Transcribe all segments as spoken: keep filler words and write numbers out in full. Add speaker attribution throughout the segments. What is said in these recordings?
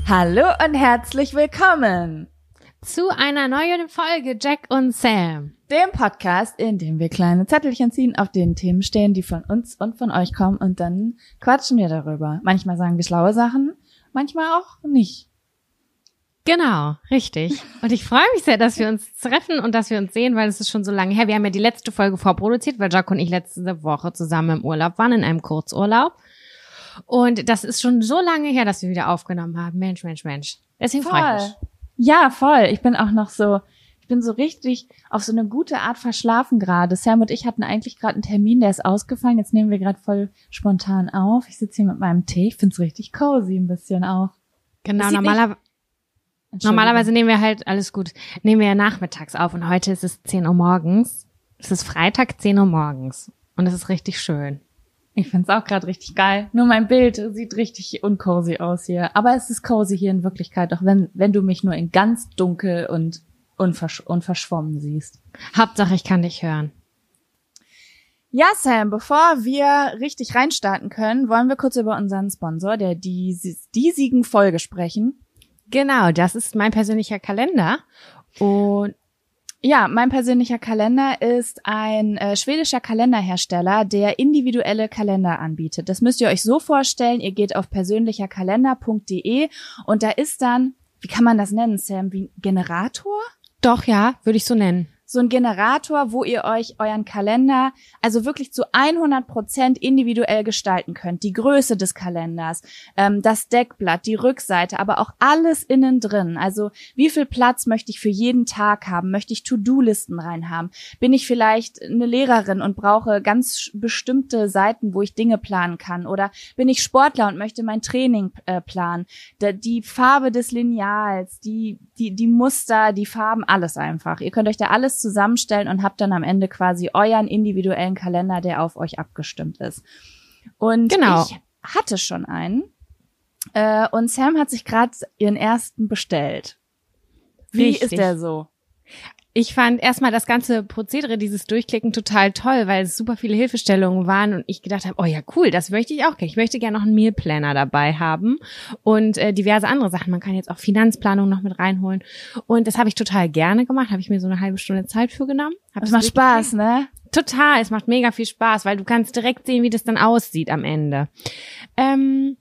Speaker 1: Hallo und herzlich willkommen
Speaker 2: zu einer neuen Folge Jack und Sam,
Speaker 1: dem Podcast, in dem wir kleine Zettelchen ziehen, auf denen Themen stehen, die von uns und von euch kommen, und dann quatschen wir darüber. Manchmal sagen wir schlaue Sachen, manchmal auch nicht.
Speaker 2: Genau, richtig. Und ich freue mich sehr, dass wir uns treffen und dass wir uns sehen, weil es ist schon so lange her. Wir haben ja die letzte Folge vorproduziert, weil Jack und ich letzte Woche zusammen im Urlaub waren, in einem Kurzurlaub. Und das ist schon so lange her, dass wir wieder aufgenommen haben. Mensch, Mensch, Mensch. Deswegen freue ich mich.
Speaker 1: Ja, voll. Ich bin auch noch so, ich bin so richtig auf so eine gute Art verschlafen gerade. Sam und ich hatten eigentlich gerade einen Termin, der ist ausgefallen. Jetzt nehmen wir gerade voll spontan auf. Ich sitze hier mit meinem Tee. Ich find's richtig cozy ein bisschen auch.
Speaker 2: Genau, normalerweise. Normalerweise nehmen wir halt, alles gut, nehmen wir ja nachmittags auf und heute ist es zehn Uhr morgens. Es ist Freitag, zehn Uhr morgens und es ist richtig schön.
Speaker 1: Ich find's auch gerade richtig geil. Nur mein Bild sieht richtig uncozy aus hier. Aber es ist cozy hier in Wirklichkeit, auch wenn wenn du mich nur in ganz dunkel und unversch- unverschwommen siehst.
Speaker 2: Hauptsache, ich kann dich hören.
Speaker 1: Ja, Sam, bevor wir richtig reinstarten können, wollen wir kurz über unseren Sponsor, der dies, diesigen Folge sprechen.
Speaker 2: Genau, das ist mein persönlicher Kalender. Und
Speaker 1: ja, mein persönlicher Kalender ist ein äh, schwedischer Kalenderhersteller, der individuelle Kalender anbietet. Das müsst ihr euch so vorstellen, ihr geht auf persönlicher kalender punkt de und da ist dann, wie kann man das nennen, Sam, wie ein Generator?
Speaker 2: Doch, ja, würde ich so nennen.
Speaker 1: So ein Generator, wo ihr euch euren Kalender also wirklich zu hundert Prozent individuell gestalten könnt. Die Größe des Kalenders, ähm, das Deckblatt, die Rückseite, aber auch alles innen drin. Also wie viel Platz möchte ich für jeden Tag haben? Möchte ich To-Do-Listen reinhaben? Bin ich vielleicht eine Lehrerin und brauche ganz bestimmte Seiten, wo ich Dinge planen kann? Oder bin ich Sportler und möchte mein Training äh, planen? Da, die Farbe des Lineals, die, die, die Muster, die Farben, alles einfach. Ihr könnt euch da alles zusammenstellen und habt dann am Ende quasi euren individuellen Kalender, der auf euch abgestimmt ist. Und
Speaker 2: genau.
Speaker 1: Ich hatte schon einen äh, und Sam hat sich gerade ihren ersten bestellt. Wie
Speaker 2: Richtig.
Speaker 1: Ist der so?
Speaker 2: Ich fand erstmal das ganze Prozedere, dieses Durchklicken, total toll, weil es super viele Hilfestellungen waren und ich gedacht habe, oh ja, cool, das möchte ich auch gerne. Ich möchte gerne noch einen Mealplaner dabei haben und äh, diverse andere Sachen. Man kann jetzt auch Finanzplanung noch mit reinholen und das habe ich total gerne gemacht, habe ich mir so eine halbe Stunde Zeit für genommen. Hab
Speaker 1: das macht Spaß, ne?
Speaker 2: Total, es macht mega viel Spaß, weil du kannst direkt sehen, wie das dann aussieht am Ende. Ähm,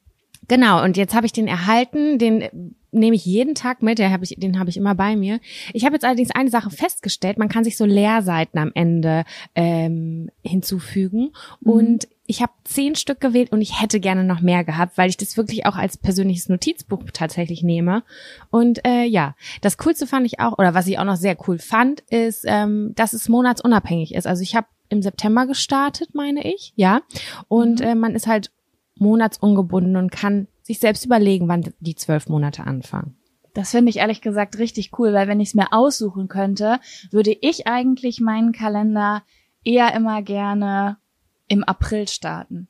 Speaker 2: genau, und jetzt habe ich den erhalten, den nehme ich jeden Tag mit, den habe ich, den habe ich immer bei mir. Ich habe jetzt allerdings eine Sache festgestellt, man kann sich so Leerseiten am Ende ähm, hinzufügen mhm. und ich habe zehn Stück gewählt und ich hätte gerne noch mehr gehabt, weil ich das wirklich auch als persönliches Notizbuch tatsächlich nehme. Und äh, ja, das Coolste fand ich auch, oder was ich auch noch sehr cool fand, ist, ähm, dass es monatsunabhängig ist. Also ich habe im September gestartet, meine ich, ja, und mhm. äh, man ist halt monatsungebunden und kann sich selbst überlegen, wann die zwölf Monate anfangen.
Speaker 1: Das finde ich ehrlich gesagt richtig cool, weil wenn ich es mir aussuchen könnte, würde ich eigentlich meinen Kalender eher immer gerne im April starten.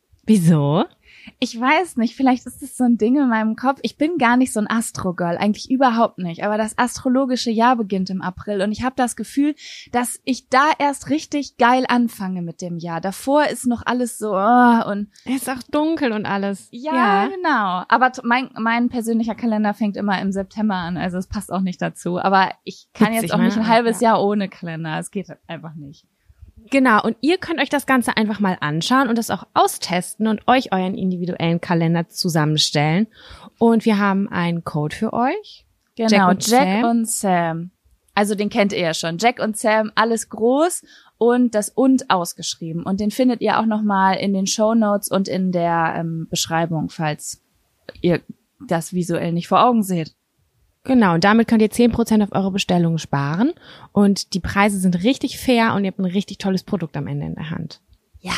Speaker 2: Wieso?
Speaker 1: Ich weiß nicht, vielleicht ist es so ein Ding in meinem Kopf. Ich bin gar nicht so ein Astro-Girl, eigentlich überhaupt nicht. Aber das astrologische Jahr beginnt im April und ich habe das Gefühl, dass ich da erst richtig geil anfange mit dem Jahr. Davor ist noch alles so oh, und
Speaker 2: es ist auch dunkel und alles.
Speaker 1: Ja,
Speaker 2: ja.
Speaker 1: genau. Aber mein mein persönlicher Kalender fängt immer im September an, also es passt auch nicht dazu. Aber ich kann
Speaker 2: Witzig,
Speaker 1: jetzt auch nicht ein
Speaker 2: meine,
Speaker 1: halbes
Speaker 2: ja.
Speaker 1: Jahr ohne Kalender. Es geht einfach nicht.
Speaker 2: Genau, und ihr könnt euch das Ganze einfach mal anschauen und das auch austesten und euch euren individuellen Kalender zusammenstellen. Und wir haben einen Code für euch.
Speaker 1: Genau, Jack und, Jack Sam. und Sam. Also den kennt ihr ja schon. Jack und Sam, alles groß und das und ausgeschrieben. Und den findet ihr auch nochmal in den Shownotes und in der ähm, Beschreibung, falls ihr das visuell nicht vor Augen seht.
Speaker 2: Genau, und damit könnt ihr zehn Prozent auf eure Bestellungen sparen und die Preise sind richtig fair und ihr habt ein richtig tolles Produkt am Ende in der Hand.
Speaker 1: Ja,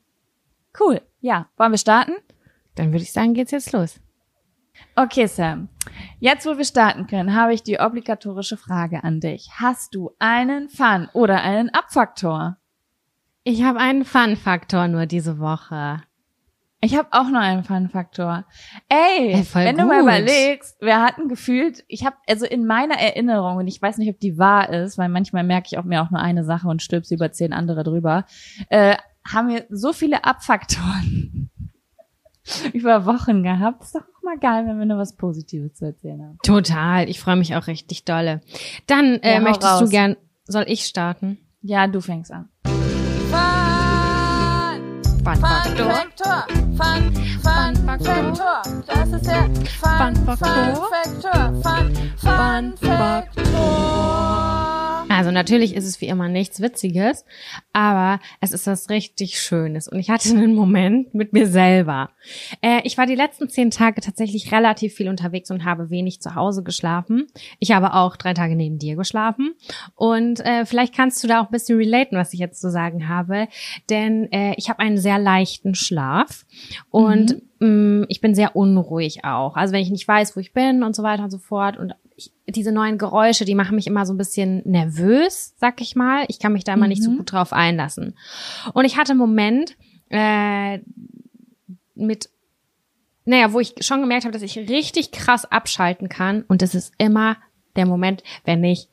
Speaker 1: cool. Ja, wollen wir starten?
Speaker 2: Dann würde ich sagen, geht's jetzt los.
Speaker 1: Okay, Sam. Jetzt, wo wir starten können, habe ich die obligatorische Frage an dich. Hast du einen Fun- oder einen Abfaktor?
Speaker 2: Ich habe einen Fun-Faktor nur diese Woche.
Speaker 1: Ich habe auch noch einen Fun-Faktor. Ey,
Speaker 2: hey,
Speaker 1: wenn
Speaker 2: gut.
Speaker 1: du mal überlegst, wir hatten gefühlt, ich habe also in meiner Erinnerung, und ich weiß nicht, ob die wahr ist, weil manchmal merke ich auch mir auch nur eine Sache und stülpse über zehn andere drüber, äh, haben wir so viele Abfaktoren über Wochen gehabt. Das ist doch auch immer geil, wenn wir nur was Positives zu erzählen haben.
Speaker 2: Total, ich freue mich auch richtig dolle. Dann äh,
Speaker 1: Ja, hau
Speaker 2: möchtest
Speaker 1: raus.
Speaker 2: du gern, soll ich starten?
Speaker 1: Ja, du fängst an.
Speaker 2: Fun Faktor.
Speaker 3: Faktor. Fun, Fun Faktor. Das ist der Fun Faktor. Fun, Fun Faktor.
Speaker 2: Also natürlich ist es wie immer nichts Witziges, aber es ist was richtig Schönes. Und ich hatte einen Moment mit mir selber. Äh, ich war die letzten zehn Tage tatsächlich relativ viel unterwegs und habe wenig zu Hause geschlafen. Ich habe auch drei Tage neben dir geschlafen. Und äh, vielleicht kannst du da auch ein bisschen relaten, was ich jetzt zu sagen habe. Denn äh, ich habe einen sehr leichten Schlaf und mhm. mh, ich bin sehr unruhig auch. Also wenn ich nicht weiß, wo ich bin und so weiter und so fort. Und ich, diese neuen Geräusche, die machen mich immer so ein bisschen nervös, sag ich mal. Ich kann mich da immer mhm. nicht so gut drauf einlassen. Und ich hatte einen Moment äh, mit, naja, wo ich schon gemerkt habe, dass ich richtig krass abschalten kann. Und das ist immer der Moment, wenn ich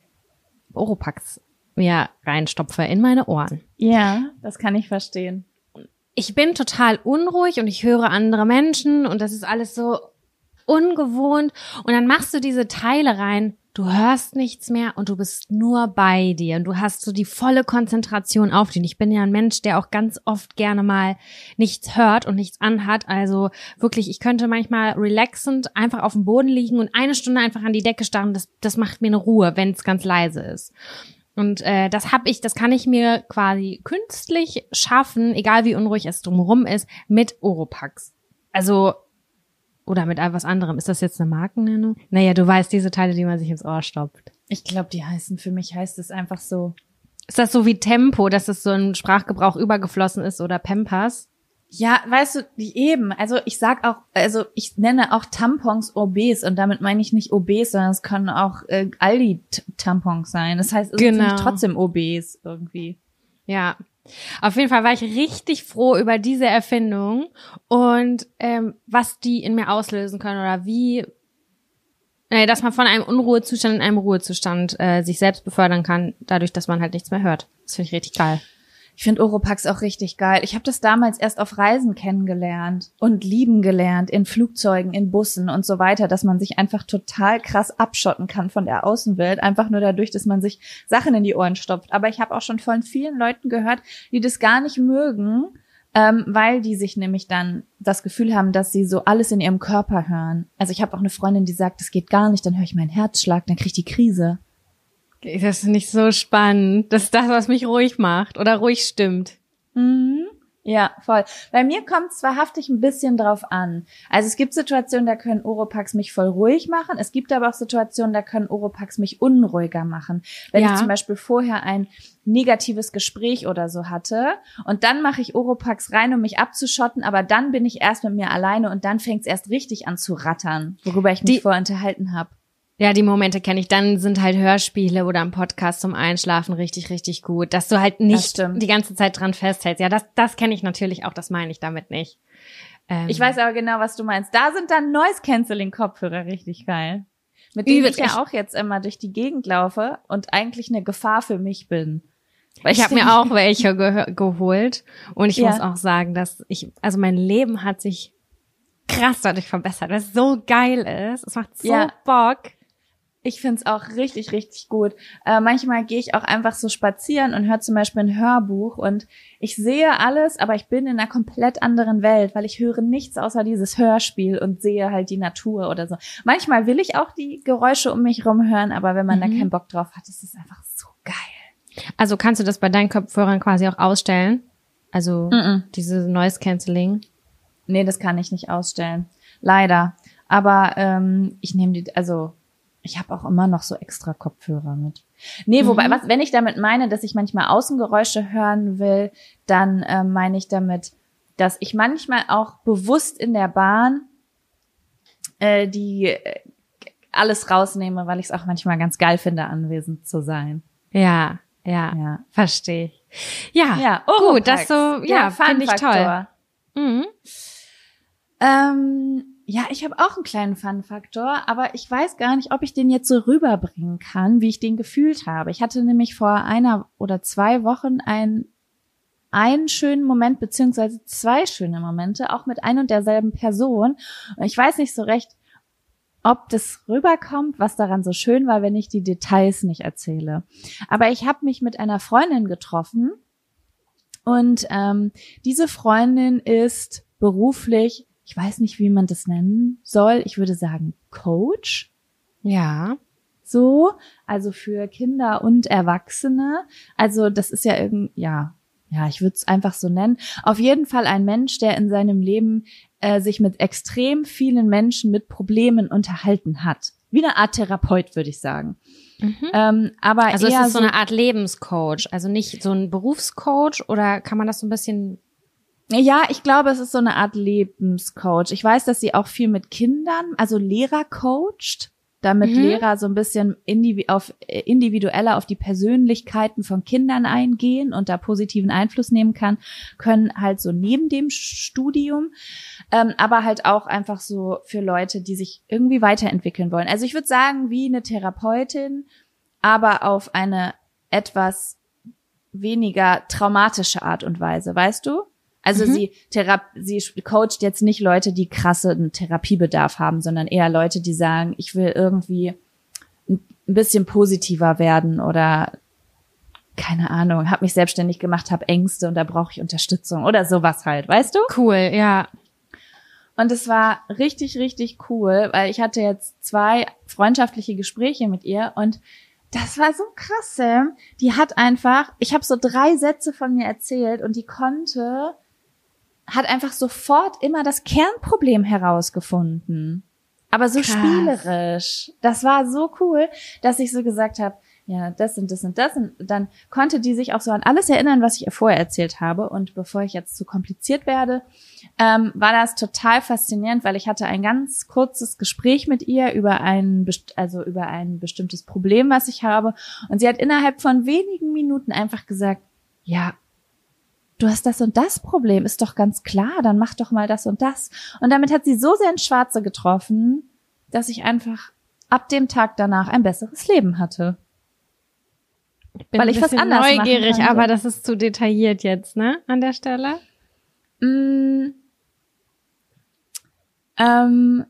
Speaker 2: Oropax mir reinstopfe in meine Ohren.
Speaker 1: Ja, das kann ich verstehen.
Speaker 2: Ich bin total unruhig und ich höre andere Menschen und das ist alles so ungewohnt. Und dann machst du diese Teile rein, du hörst nichts mehr und du bist nur bei dir. Und du hast so die volle Konzentration auf dich. Und ich bin ja ein Mensch, der auch ganz oft gerne mal nichts hört und nichts anhat. Also wirklich, ich könnte manchmal relaxend einfach auf dem Boden liegen und eine Stunde einfach an die Decke starren. Das, das macht mir eine Ruhe, wenn es ganz leise ist. Und äh, das hab ich, das kann ich mir quasi künstlich schaffen, egal wie unruhig es drumherum ist, mit Oropax. Also, oder mit etwas anderem. Ist das jetzt eine Markennennung? Naja, du weißt, diese Teile, die man sich ins Ohr stopft.
Speaker 1: Ich glaube, die heißen, für mich heißt es einfach so.
Speaker 2: Ist das so wie Tempo, dass es so ein Sprachgebrauch übergeflossen ist oder Pampers?
Speaker 1: Ja, weißt du, die eben, also ich sag auch, also ich nenne auch Tampons obes und damit meine ich nicht obes, sondern es können auch äh, Aldi-Tampons sein. Das heißt, es
Speaker 2: Genau.
Speaker 1: ist nicht trotzdem obes irgendwie.
Speaker 2: Ja, auf jeden Fall war ich richtig froh über diese Erfindung und ähm, was die in mir auslösen können oder wie, äh, dass man von einem Unruhezustand in einem Ruhezustand äh, sich selbst befördern kann, dadurch, dass man halt nichts mehr hört. Das finde ich richtig geil.
Speaker 1: Ich finde Oropax auch richtig geil. Ich habe das damals erst auf Reisen kennengelernt und lieben gelernt, in Flugzeugen, in Bussen und so weiter, dass man sich einfach total krass abschotten kann von der Außenwelt, einfach nur dadurch, dass man sich Sachen in die Ohren stopft. Aber ich habe auch schon von vielen Leuten gehört, die das gar nicht mögen, ähm, weil die sich nämlich dann das Gefühl haben, dass sie so alles in ihrem Körper hören. Also ich habe auch eine Freundin, die sagt, das geht gar nicht, dann höre ich meinen Herzschlag, dann kriege ich die Krise.
Speaker 2: Das ist nicht so spannend. Das ist das, was mich ruhig macht oder ruhig stimmt.
Speaker 1: Mhm. Ja, voll. Bei mir kommt es wahrhaftig ein bisschen drauf an. Also es gibt Situationen, da können Oropax mich voll ruhig machen. Es gibt aber auch Situationen, da können Oropax mich unruhiger machen. Wenn
Speaker 2: Ja.
Speaker 1: ich zum Beispiel vorher ein negatives Gespräch oder so hatte und dann mache ich Oropax rein, um mich abzuschotten, aber dann bin ich erst mit mir alleine und dann fängt es erst richtig an zu rattern, worüber ich mich
Speaker 2: Die-
Speaker 1: vorher unterhalten habe.
Speaker 2: Ja, die Momente kenne ich. Dann sind halt Hörspiele oder ein Podcast zum Einschlafen richtig, richtig gut. Dass du halt nicht
Speaker 1: stimmt.
Speaker 2: die ganze Zeit dran festhältst. Ja, das, das kenne ich natürlich auch. Das meine ich damit nicht. Ähm,
Speaker 1: Ich weiß aber genau, was du meinst. Da sind dann Noise-Canceling-Kopfhörer richtig geil. Mit denen
Speaker 2: Übel,
Speaker 1: ich ja
Speaker 2: ich-
Speaker 1: auch jetzt immer durch die Gegend laufe und eigentlich eine Gefahr für mich bin. Weil
Speaker 2: Ich habe mir auch welche ge- geholt und ich
Speaker 1: Ja.
Speaker 2: muss auch sagen, dass ich, also mein Leben hat sich krass dadurch verbessert, weil es so geil ist. Es macht so
Speaker 1: Ja.
Speaker 2: Bock.
Speaker 1: Ich find's auch richtig, richtig gut. Äh, manchmal gehe ich auch einfach so spazieren und höre zum Beispiel ein Hörbuch und ich sehe alles, aber ich bin in einer komplett anderen Welt, weil ich höre nichts außer dieses Hörspiel und sehe halt die Natur oder so. Manchmal will ich auch die Geräusche um mich rum hören, aber wenn man
Speaker 2: Mhm.
Speaker 1: da keinen Bock drauf hat, ist es einfach so geil.
Speaker 2: Also kannst du das bei deinen Kopfhörern quasi auch ausstellen? Also
Speaker 1: Mhm.
Speaker 2: diese Noise Cancelling.
Speaker 1: Nee, das kann ich nicht ausstellen. Leider. Aber ähm, ich nehme die, also ich habe auch immer noch so extra Kopfhörer mit. Nee, wobei,
Speaker 2: Mhm.
Speaker 1: was, wenn ich damit meine, dass ich manchmal Außengeräusche hören will, dann äh, meine ich damit, dass ich manchmal auch bewusst in der Bahn äh, die äh, alles rausnehme, weil ich es auch manchmal ganz geil finde, anwesend zu sein.
Speaker 2: Ja, ja,
Speaker 1: Ja.
Speaker 2: verstehe ich. Ja,
Speaker 1: Ja,
Speaker 2: gut, das
Speaker 1: Oropax.
Speaker 2: so, ja, finde ich toll.
Speaker 1: Fun-Faktor.
Speaker 2: Mhm.
Speaker 1: Ähm, ja, ich habe auch einen kleinen Fun-Faktor, aber ich weiß gar nicht, ob ich den jetzt so rüberbringen kann, wie ich den gefühlt habe. Ich hatte nämlich vor einer oder zwei Wochen ein einen schönen Moment beziehungsweise zwei schöne Momente, auch mit ein und derselben Person. Und ich weiß nicht so recht, ob das rüberkommt, was daran so schön war, wenn ich die Details nicht erzähle. Aber ich habe mich mit einer Freundin getroffen und ähm, diese Freundin ist beruflich, ich weiß nicht, wie man das nennen soll, ich würde sagen Coach.
Speaker 2: Ja.
Speaker 1: So, also für Kinder und Erwachsene. Also das ist ja irgend, ja, ja, ich würde es einfach so nennen. Auf jeden Fall ein Mensch, der in seinem Leben äh, sich mit extrem vielen Menschen mit Problemen unterhalten hat. Wie eine Art Therapeut, würde ich sagen.
Speaker 2: Mhm.
Speaker 1: Ähm, aber
Speaker 2: Also
Speaker 1: eher
Speaker 2: ist es so
Speaker 1: so
Speaker 2: eine Art Lebenscoach, also nicht so ein Berufscoach, oder kann man das so ein bisschen...
Speaker 1: Ja, ich glaube, es ist so eine Art Lebenscoach. Ich weiß, dass sie auch viel mit Kindern, also Lehrer coacht, damit
Speaker 2: Mhm.
Speaker 1: Lehrer so ein bisschen indivi- auf, äh, individueller auf die Persönlichkeiten von Kindern eingehen und da positiven Einfluss nehmen kann, können halt so neben dem Studium, ähm, aber halt auch einfach so für Leute, die sich irgendwie weiterentwickeln wollen. Also ich würde sagen, wie eine Therapeutin, aber auf eine etwas weniger traumatische Art und Weise, weißt du? Also
Speaker 2: Mhm.
Speaker 1: sie Thera- sie coacht jetzt nicht Leute, die krassen Therapiebedarf haben, sondern eher Leute, die sagen, ich will irgendwie ein bisschen positiver werden oder keine Ahnung, habe mich selbstständig gemacht, habe Ängste und da brauche ich Unterstützung oder sowas halt, weißt du?
Speaker 2: Cool, ja.
Speaker 1: Und es war richtig, richtig cool, weil ich hatte jetzt zwei freundschaftliche Gespräche mit ihr und das war so krass, Sam. Die hat einfach, ich habe so drei Sätze von mir erzählt und die konnte, hat einfach sofort immer das Kernproblem herausgefunden. Aber so
Speaker 2: Krass.
Speaker 1: spielerisch. Das war so cool, dass ich so gesagt habe, ja, das und das und das. Und dann konnte die sich auch so an alles erinnern, was ich ihr vorher erzählt habe. Und bevor ich jetzt zu kompliziert werde, ähm, war das total faszinierend, weil ich hatte ein ganz kurzes Gespräch mit ihr über ein, best- also über ein bestimmtes Problem, was ich habe. Und sie hat innerhalb von wenigen Minuten einfach gesagt, ja, du hast das und das Problem, ist doch ganz klar, dann mach doch mal das und das. Und damit hat sie so sehr ins Schwarze getroffen, dass ich einfach ab dem Tag danach ein besseres Leben hatte.
Speaker 2: Bin
Speaker 1: Weil ich
Speaker 2: ein
Speaker 1: was
Speaker 2: bisschen
Speaker 1: anders machen
Speaker 2: neugierig,
Speaker 1: könnte.
Speaker 2: aber das ist zu detailliert jetzt, ne, an der Stelle.
Speaker 1: Mm, ähm,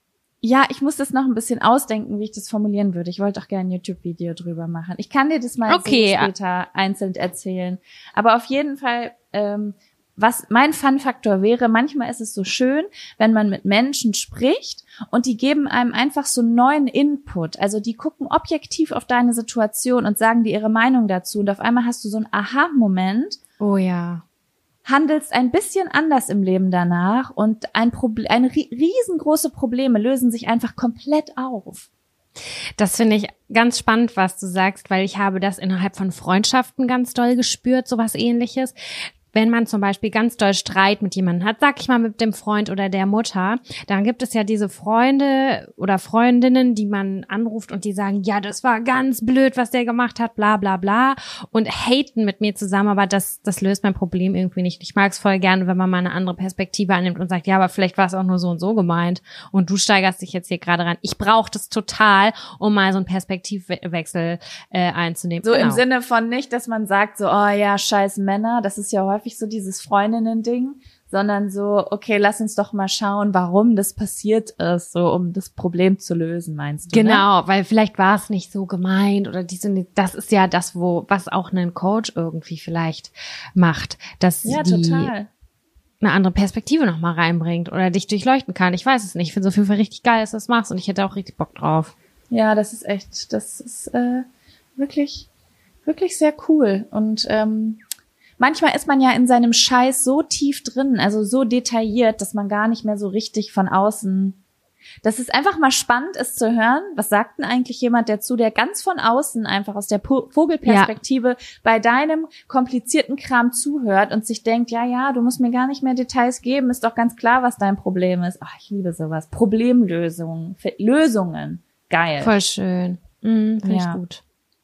Speaker 1: ja, ich muss das noch ein bisschen ausdenken, wie ich das formulieren würde. Ich wollte auch gerne ein YouTube-Video drüber machen. Ich kann dir das mal
Speaker 2: Okay.
Speaker 1: so später einzeln erzählen. Aber auf jeden Fall, ähm, was mein Fun-Faktor wäre, manchmal ist es so schön, wenn man mit Menschen spricht und die geben einem einfach so neuen Input. Also die gucken objektiv auf deine Situation und sagen dir ihre Meinung dazu. Und auf einmal hast du so einen Aha-Moment,
Speaker 2: Oh ja.
Speaker 1: handelst ein bisschen anders im Leben danach und ein Proble- ein ri- riesengroße Probleme lösen sich einfach komplett auf.
Speaker 2: Das finde ich ganz spannend, was du sagst, weil ich habe das innerhalb von Freundschaften ganz doll gespürt, sowas Ähnliches. Wenn man zum Beispiel ganz doll Streit mit jemandem hat, sag ich mal mit dem Freund oder der Mutter, dann gibt es ja diese Freunde oder Freundinnen, die man anruft und die sagen, ja, das war ganz blöd, was der gemacht hat, bla bla bla, und haten mit mir zusammen, aber das das löst mein Problem irgendwie nicht. Ich mag es voll gerne, wenn man mal eine andere Perspektive annimmt und sagt, ja, aber vielleicht war es auch nur so und so gemeint und du steigerst dich jetzt hier gerade rein. Ich brauche das total, um mal so einen Perspektivwechsel äh, einzunehmen.
Speaker 1: So
Speaker 2: Genau.
Speaker 1: im Sinne von nicht, dass man sagt so, oh ja, scheiß Männer, das ist ja häufig so dieses Freundinnen-Ding, sondern so, okay, lass uns doch mal schauen, warum das passiert ist, so um das Problem zu lösen, meinst du? Ne?
Speaker 2: Genau, weil vielleicht war es nicht so gemeint oder diese, das ist ja das, wo, was auch ein Coach irgendwie vielleicht macht, dass
Speaker 1: Ja,
Speaker 2: die
Speaker 1: total.
Speaker 2: eine andere Perspektive noch mal reinbringt oder dich durchleuchten kann. Ich weiß es nicht. Ich finde es auf jeden Fall richtig geil, dass du das machst und ich hätte auch richtig Bock drauf.
Speaker 1: Ja, das ist echt, das ist äh, wirklich, wirklich sehr cool. Und ähm, manchmal ist man ja in seinem Scheiß so tief drin, also so detailliert, dass man gar nicht mehr so richtig von außen. Das ist einfach mal spannend, es zu hören. Was sagt denn eigentlich jemand dazu, der ganz von außen einfach aus der Po- Vogelperspektive bei deinem komplizierten Kram zuhört und sich denkt, ja, ja, du musst mir gar nicht mehr Details geben, ist doch ganz klar, was dein Problem ist. Ach, ich liebe sowas. Problemlösungen, F- Lösungen. Geil.
Speaker 2: Voll schön. Mhm, finde
Speaker 1: Ja.
Speaker 2: ich gut.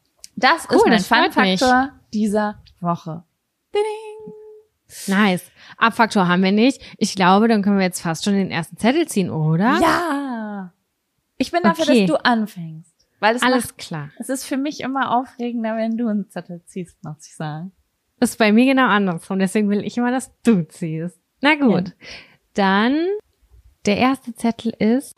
Speaker 1: Das
Speaker 2: Cool,
Speaker 1: ist mein
Speaker 2: das freut mich.
Speaker 1: Fun-Faktor dieser Woche.
Speaker 2: Nice. Abfaktor haben wir nicht. Ich glaube, dann können wir jetzt fast schon den ersten Zettel ziehen, oder?
Speaker 1: Ja. Ich bin dafür,
Speaker 2: Okay.
Speaker 1: dass du anfängst. Weil es
Speaker 2: Alles
Speaker 1: macht,
Speaker 2: klar.
Speaker 1: es ist für mich immer aufregender, wenn du einen Zettel ziehst, muss ich sagen.
Speaker 2: Ist bei mir genau andersrum. Deswegen will ich immer, dass du ziehst. Na gut. Ja. Dann, der erste Zettel ist...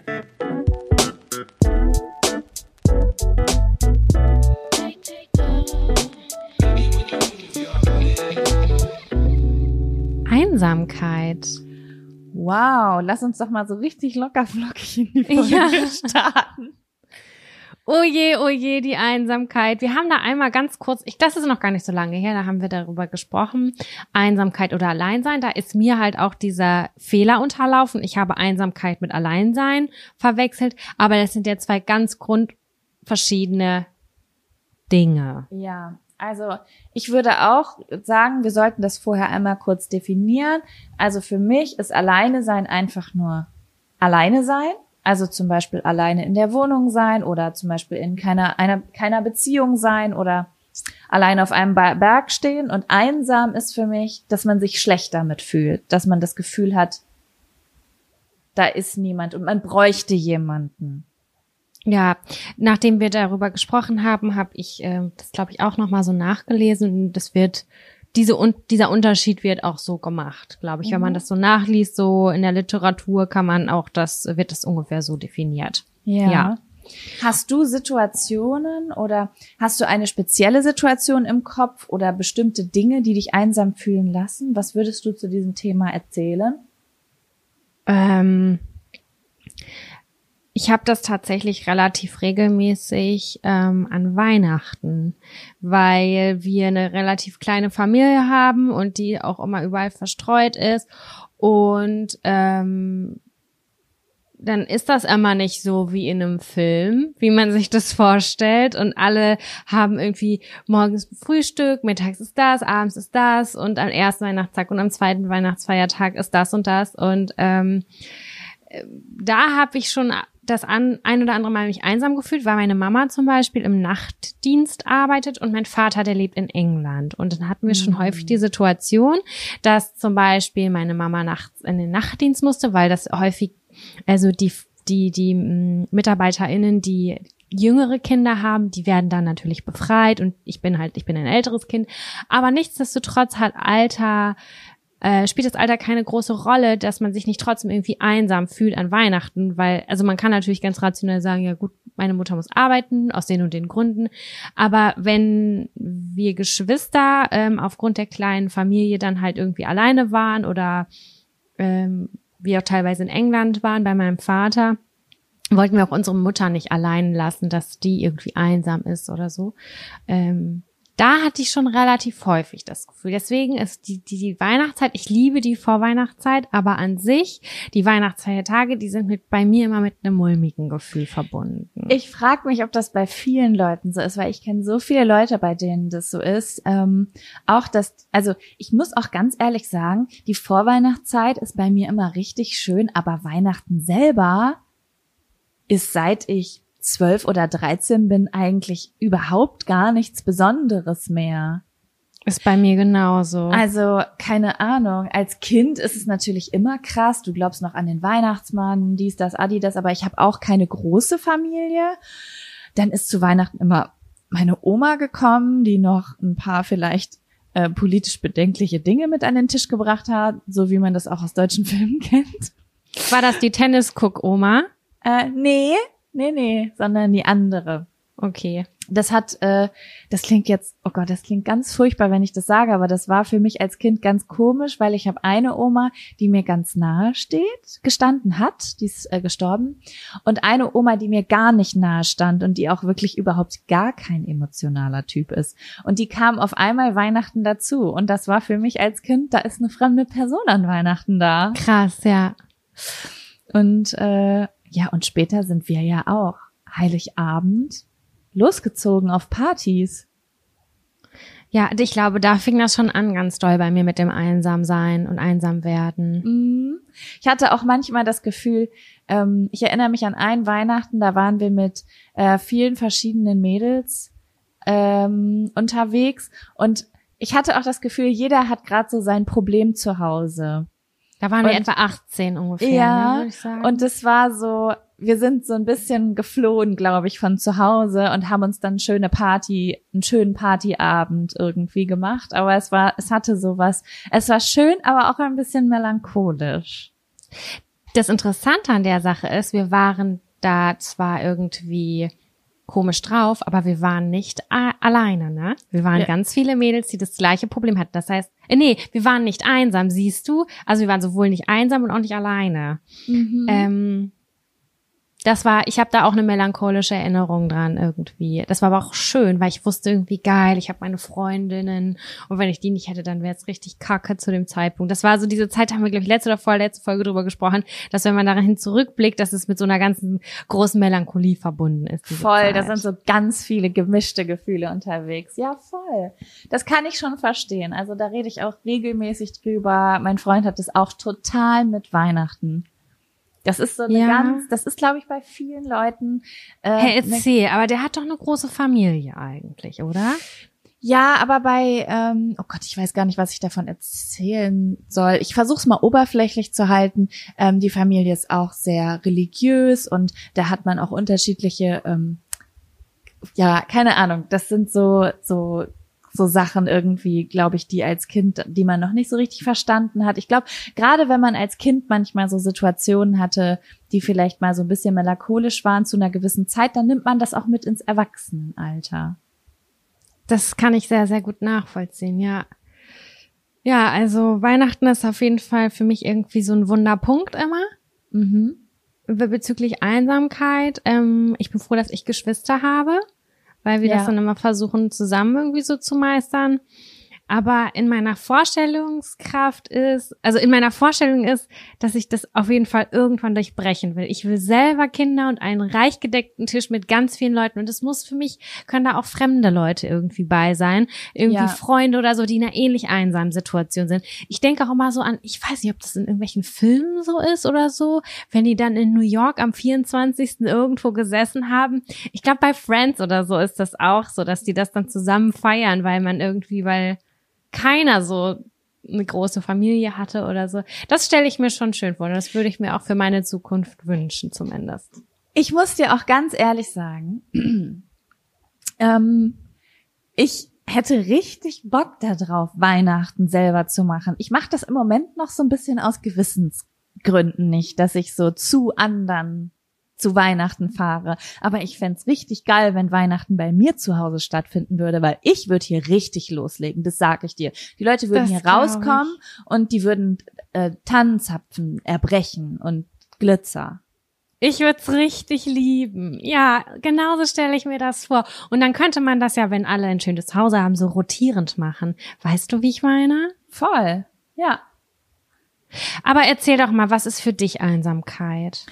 Speaker 2: Einsamkeit.
Speaker 1: Wow, lass uns doch mal so richtig lockerflockig in die Folge ja. starten.
Speaker 2: Oh je, oh je, die Einsamkeit. Wir haben da einmal ganz kurz, ich, das ist noch gar nicht so lange her, da haben wir darüber gesprochen, Einsamkeit oder Alleinsein. Da ist mir halt auch dieser Fehler unterlaufen. Ich habe Einsamkeit mit Alleinsein verwechselt, aber das sind ja zwei ganz grundverschiedene Dinge.
Speaker 1: Ja, also ich würde auch sagen, wir sollten das vorher einmal kurz definieren. Also für mich ist Alleine sein einfach nur alleine sein. Also zum Beispiel alleine in der Wohnung sein oder zum Beispiel in keiner, einer, keiner Beziehung sein oder alleine auf einem Berg stehen. Und einsam ist für mich, dass man sich schlecht damit fühlt, dass man das Gefühl hat, da ist niemand und man bräuchte jemanden.
Speaker 2: Ja, nachdem wir darüber gesprochen haben, habe ich äh, das, glaube ich, auch nochmal so nachgelesen. Und das wird, diese und dieser Unterschied wird auch so gemacht, glaube ich. Mhm. Wenn man das so nachliest, so in der Literatur kann man auch das, wird das ungefähr so definiert.
Speaker 1: Ja. ja. Hast du Situationen oder hast du eine spezielle Situation im Kopf oder bestimmte Dinge, die dich einsam fühlen lassen? Was würdest du zu diesem Thema erzählen?
Speaker 2: Ähm... Ich habe das tatsächlich relativ regelmäßig ähm, an Weihnachten, weil wir eine relativ kleine Familie haben und die auch immer überall verstreut ist. Und ähm, dann ist das immer nicht so wie in einem Film, wie man sich das vorstellt. Und alle haben irgendwie morgens Frühstück, mittags ist das, abends ist das und am ersten Weihnachtstag und am zweiten Weihnachtsfeiertag ist das und das. Und ähm, da habe ich schon das an, ein oder andere Mal mich einsam gefühlt, weil meine Mama zum Beispiel im Nachtdienst arbeitet und mein Vater, der lebt in England. Und dann hatten wir schon mhm. häufig die Situation, dass zum Beispiel meine Mama nachts in den Nachtdienst musste, weil das häufig, also die, die, die m, MitarbeiterInnen, die jüngere Kinder haben, die werden dann natürlich befreit und ich bin halt, ich bin ein älteres Kind. Aber nichtsdestotrotz hat Alter Äh, spielt das Alter keine große Rolle, dass man sich nicht trotzdem irgendwie einsam fühlt an Weihnachten, weil, also man kann natürlich ganz rationell sagen, ja gut, meine Mutter muss arbeiten, aus den und den Gründen, aber wenn wir Geschwister ähm, aufgrund der kleinen Familie dann halt irgendwie alleine waren oder ähm, wir auch teilweise in England waren bei meinem Vater, wollten wir auch unsere Mutter nicht allein lassen, dass die irgendwie einsam ist oder so. Ähm, Da hatte ich schon relativ häufig das Gefühl. Deswegen ist die, die, die Weihnachtszeit, ich liebe die Vorweihnachtszeit, aber an sich, die Weihnachtsfeiertage, die sind mit bei mir immer mit einem mulmigen Gefühl verbunden.
Speaker 1: Ich frage mich, ob das bei vielen Leuten so ist, weil ich kenne so viele Leute, bei denen das so ist. Ähm, auch das, also ich muss auch ganz ehrlich sagen, die Vorweihnachtszeit ist bei mir immer richtig schön, aber Weihnachten selber ist, seit ich zwölf oder dreizehn bin, eigentlich überhaupt gar nichts Besonderes mehr.
Speaker 2: Ist bei mir genauso.
Speaker 1: Also, keine Ahnung. Als Kind ist es natürlich immer krass. Du glaubst noch an den Weihnachtsmann, dies, das, Adi, das. Aber ich habe auch keine große Familie. Dann ist zu Weihnachten immer meine Oma gekommen, die noch ein paar vielleicht äh, politisch bedenkliche Dinge mit an den Tisch gebracht hat, so wie man das auch aus deutschen Filmen kennt.
Speaker 2: War das die Tennis-Cook-Oma?
Speaker 1: Äh, nee. Nee, nee, sondern die andere.
Speaker 2: Okay.
Speaker 1: Das hat, äh, das klingt jetzt, oh Gott, das klingt ganz furchtbar, wenn ich das sage, aber das war für mich als Kind ganz komisch, weil ich habe eine Oma, die mir ganz nahe steht, gestanden hat, die ist äh, gestorben, und eine Oma, die mir gar nicht nahe stand und die auch wirklich überhaupt gar kein emotionaler Typ ist. Und die kam auf einmal Weihnachten dazu und das war für mich als Kind, da ist eine fremde Person an Weihnachten da.
Speaker 2: Krass, ja.
Speaker 1: Und äh, ja, und später sind wir ja auch Heiligabend losgezogen auf Partys.
Speaker 2: Ja, ich glaube, da fing das schon an ganz doll bei mir mit dem Einsamsein und Einsamwerden.
Speaker 1: Ich hatte auch manchmal das Gefühl, ähm, ich erinnere mich an einen Weihnachten, da waren wir mit äh, vielen verschiedenen Mädels ähm, unterwegs und ich hatte auch das Gefühl, jeder hat gerade so sein Problem zu Hause.
Speaker 2: Da waren wir
Speaker 1: Und-
Speaker 2: etwa achtzehn ungefähr,
Speaker 1: Ja,
Speaker 2: ne, würde ich sagen.
Speaker 1: und es war so, wir sind so ein bisschen geflohen, glaube ich, von zu Hause und haben uns dann eine schöne Party, einen schönen Partyabend irgendwie gemacht. Aber es war, es hatte sowas. Es war schön, aber auch ein bisschen melancholisch.
Speaker 2: Das Interessante an der Sache ist, wir waren da zwar irgendwie komisch drauf, aber wir waren nicht a- alleine, ne? Wir waren
Speaker 1: Ja.
Speaker 2: ganz viele Mädels, die das gleiche Problem hatten. Das heißt, äh, nee, wir waren nicht einsam, siehst du? Also wir waren sowohl nicht einsam und auch nicht alleine.
Speaker 1: Mhm.
Speaker 2: Ähm, das war, ich habe da auch eine melancholische Erinnerung dran irgendwie. Das war aber auch schön, weil ich wusste irgendwie geil, ich habe meine Freundinnen und wenn ich die nicht hätte, dann wäre es richtig kacke zu dem Zeitpunkt. Das war so diese Zeit, da haben wir, glaube ich, letzte oder vorletzte Folge drüber gesprochen, dass wenn man dahin zurückblickt, dass es mit so einer ganzen großen Melancholie verbunden ist. diese
Speaker 1: Voll,
Speaker 2: Zeit.
Speaker 1: da sind so ganz viele gemischte Gefühle unterwegs. Ja, voll. Das kann ich schon verstehen. Also da rede ich auch regelmäßig drüber. Mein Freund hat es auch total mit Weihnachten. Das ist so eine
Speaker 2: Ja.
Speaker 1: ganz, das ist, glaube ich, bei vielen Leuten. Äh,
Speaker 2: Hey,
Speaker 1: eine-
Speaker 2: erzähl, aber der hat doch eine große Familie eigentlich, oder?
Speaker 1: Ja, aber bei, ähm, oh Gott, ich weiß gar nicht, was ich davon erzählen soll. Ich versuche es mal oberflächlich zu halten. Ähm, die Familie ist auch sehr religiös und da hat man auch unterschiedliche, ähm, ja, keine Ahnung. Das sind so so so Sachen irgendwie, glaube ich, die als Kind, die man noch nicht so richtig verstanden hat. Ich glaube, gerade wenn man als Kind manchmal so Situationen hatte, die vielleicht mal so ein bisschen melancholisch waren zu einer gewissen Zeit, dann nimmt man das auch mit ins Erwachsenenalter.
Speaker 2: Das kann ich sehr, sehr gut nachvollziehen, ja. Ja, also Weihnachten ist auf jeden Fall für mich irgendwie so ein Wunderpunkt immer.
Speaker 1: Mhm.
Speaker 2: Be- Bezüglich Einsamkeit. Ähm, ich bin froh, dass ich Geschwister habe, weil wir
Speaker 1: Ja.
Speaker 2: das dann immer versuchen, zusammen irgendwie so zu meistern. Aber in meiner Vorstellungskraft ist, also in meiner Vorstellung ist, dass ich das auf jeden Fall irgendwann durchbrechen will. Ich will selber Kinder und einen reich gedeckten Tisch mit ganz vielen Leuten. Und es muss für mich, können da auch fremde Leute irgendwie bei sein. Irgendwie
Speaker 1: Ja.
Speaker 2: Freunde oder so, die in einer ähnlich einsamen Situation sind. Ich denke auch immer so an, ich weiß nicht, ob das in irgendwelchen Filmen so ist oder so, wenn die dann in New York am vierundzwanzigsten irgendwo gesessen haben. Ich glaube, bei Friends oder so ist das auch so, dass die das dann zusammen feiern, weil man irgendwie, weil keiner so eine große Familie hatte oder so. Das stelle ich mir schon schön vor. Und das würde ich mir auch für meine Zukunft wünschen, zumindest.
Speaker 1: Ich muss dir auch ganz ehrlich sagen, ähm, ich hätte richtig Bock darauf, Weihnachten selber zu machen. Ich mache das im Moment noch so ein bisschen aus Gewissensgründen nicht, dass ich so zu anderen zu Weihnachten fahre. Aber ich fänd's richtig geil, wenn Weihnachten bei mir zu Hause stattfinden würde, weil ich würde hier richtig loslegen, das sag ich dir. Die Leute würden
Speaker 2: Das
Speaker 1: hier
Speaker 2: glaub
Speaker 1: rauskommen und die würden äh, Tannenzapfen erbrechen und Glitzer.
Speaker 2: Ich würde es richtig lieben. Ja, genauso stelle ich mir das vor. Und dann könnte man das ja, wenn alle ein schönes Zuhause haben, so rotierend machen. Weißt du, wie ich meine?
Speaker 1: Voll, ja.
Speaker 2: Aber erzähl doch mal, was ist für dich Einsamkeit?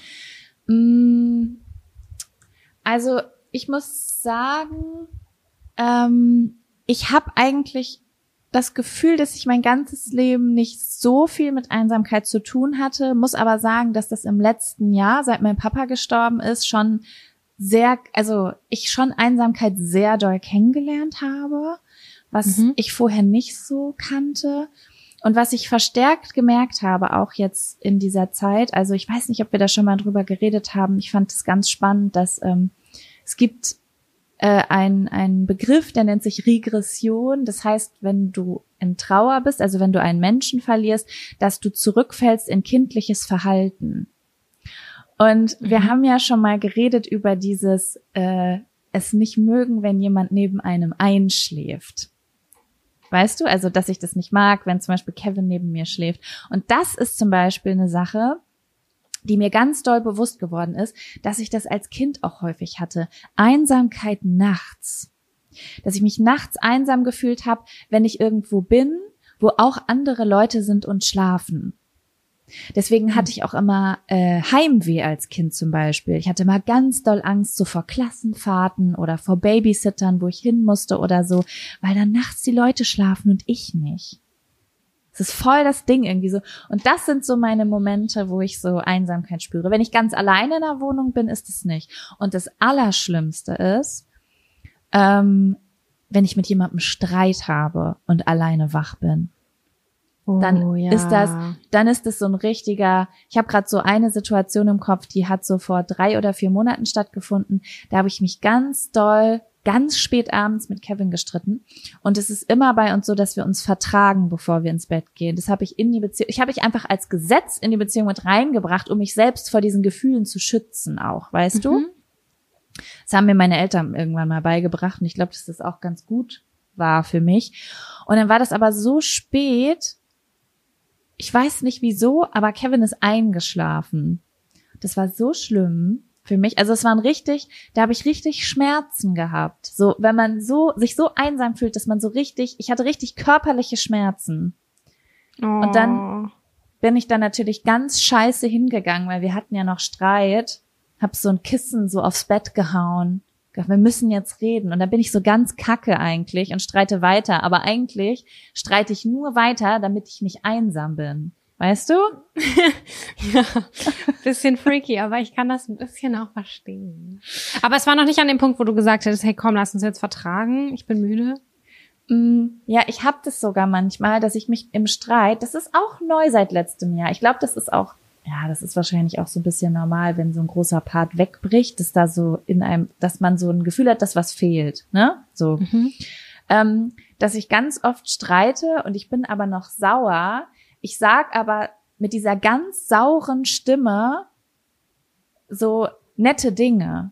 Speaker 1: Mm, Also ich muss sagen, ähm, ich habe eigentlich das Gefühl, dass ich mein ganzes Leben nicht so viel mit Einsamkeit zu tun hatte, muss aber sagen, dass das im letzten Jahr, seit mein Papa gestorben ist, schon sehr, also ich schon Einsamkeit sehr doll kennengelernt habe, was
Speaker 2: Mhm.
Speaker 1: ich vorher nicht so kannte. Und was ich verstärkt gemerkt habe, auch jetzt in dieser Zeit, also ich weiß nicht, ob wir da schon mal drüber geredet haben, ich fand es ganz spannend, dass ähm, es gibt äh, einen einen Begriff, der nennt sich Regression. Das heißt, wenn du in Trauer bist, also wenn du einen Menschen verlierst, dass du zurückfällst in kindliches Verhalten. Und wir
Speaker 2: Mhm.
Speaker 1: haben ja schon mal geredet über dieses äh, es nicht mögen, wenn jemand neben einem einschläft. Weißt du, also dass ich das nicht mag, wenn zum Beispiel Kevin neben mir schläft. Und das ist zum Beispiel eine Sache, die mir ganz doll bewusst geworden ist, dass ich das als Kind auch häufig hatte. Einsamkeit nachts. Dass ich mich nachts einsam gefühlt habe, wenn ich irgendwo bin, wo auch andere Leute sind und schlafen. Deswegen hatte ich auch immer äh, Heimweh als Kind zum Beispiel. Ich hatte immer ganz doll Angst so vor Klassenfahrten oder vor Babysittern, wo ich hin musste oder so, weil dann nachts die Leute schlafen und ich nicht. Es ist voll das Ding irgendwie so. Und das sind so meine Momente, wo ich so Einsamkeit spüre. Wenn ich ganz alleine in der Wohnung bin, ist es nicht. Und das Allerschlimmste ist, ähm, wenn ich mit jemandem Streit habe und alleine wach bin. dann
Speaker 2: Oh, ja.
Speaker 1: ist das, dann ist es so ein richtiger, ich habe gerade so eine Situation im Kopf, die hat so vor drei oder vier Monaten stattgefunden. Da habe ich mich ganz doll, ganz spät abends mit Kevin gestritten. Und es ist immer bei uns so, dass wir uns vertragen, bevor wir ins Bett gehen. Das habe ich in die Beziehung, ich habe ich einfach als Gesetz in die Beziehung mit reingebracht, um mich selbst vor diesen Gefühlen zu schützen auch, weißt du?
Speaker 2: Mhm.
Speaker 1: Das haben mir meine Eltern irgendwann mal beigebracht und ich glaube, dass das auch ganz gut war für mich. Und dann war das aber so spät, ich weiß nicht wieso, aber Kevin ist eingeschlafen. Das war so schlimm für mich. Also es waren richtig, da habe ich richtig Schmerzen gehabt. So, wenn man so sich so einsam fühlt, dass man so richtig, ich hatte richtig körperliche Schmerzen.
Speaker 2: Oh.
Speaker 1: Und dann bin ich dann natürlich ganz scheiße hingegangen, weil wir hatten ja noch Streit. Hab so ein Kissen so aufs Bett gehauen. Wir müssen jetzt reden. Und dann bin ich so ganz kacke eigentlich und streite weiter. Aber eigentlich streite ich nur weiter, damit ich nicht einsam bin. Weißt du?
Speaker 2: Ja, bisschen freaky, aber ich kann das ein bisschen auch verstehen. Aber es war noch nicht an dem Punkt, wo du gesagt hättest, hey komm, lass uns jetzt vertragen, ich bin müde.
Speaker 1: Mm, ja, ich hab das sogar manchmal, dass ich mich im Streit, das ist auch neu seit letztem Jahr. Ich glaube, das ist auch Ja, das ist wahrscheinlich auch so ein bisschen normal, wenn so ein großer Part wegbricht, dass da so in einem, dass man so ein Gefühl hat, dass was fehlt, ne? So,
Speaker 2: Mhm.
Speaker 1: ähm, dass ich ganz oft streite und ich bin aber noch sauer. Ich sag aber mit dieser ganz sauren Stimme so nette Dinge.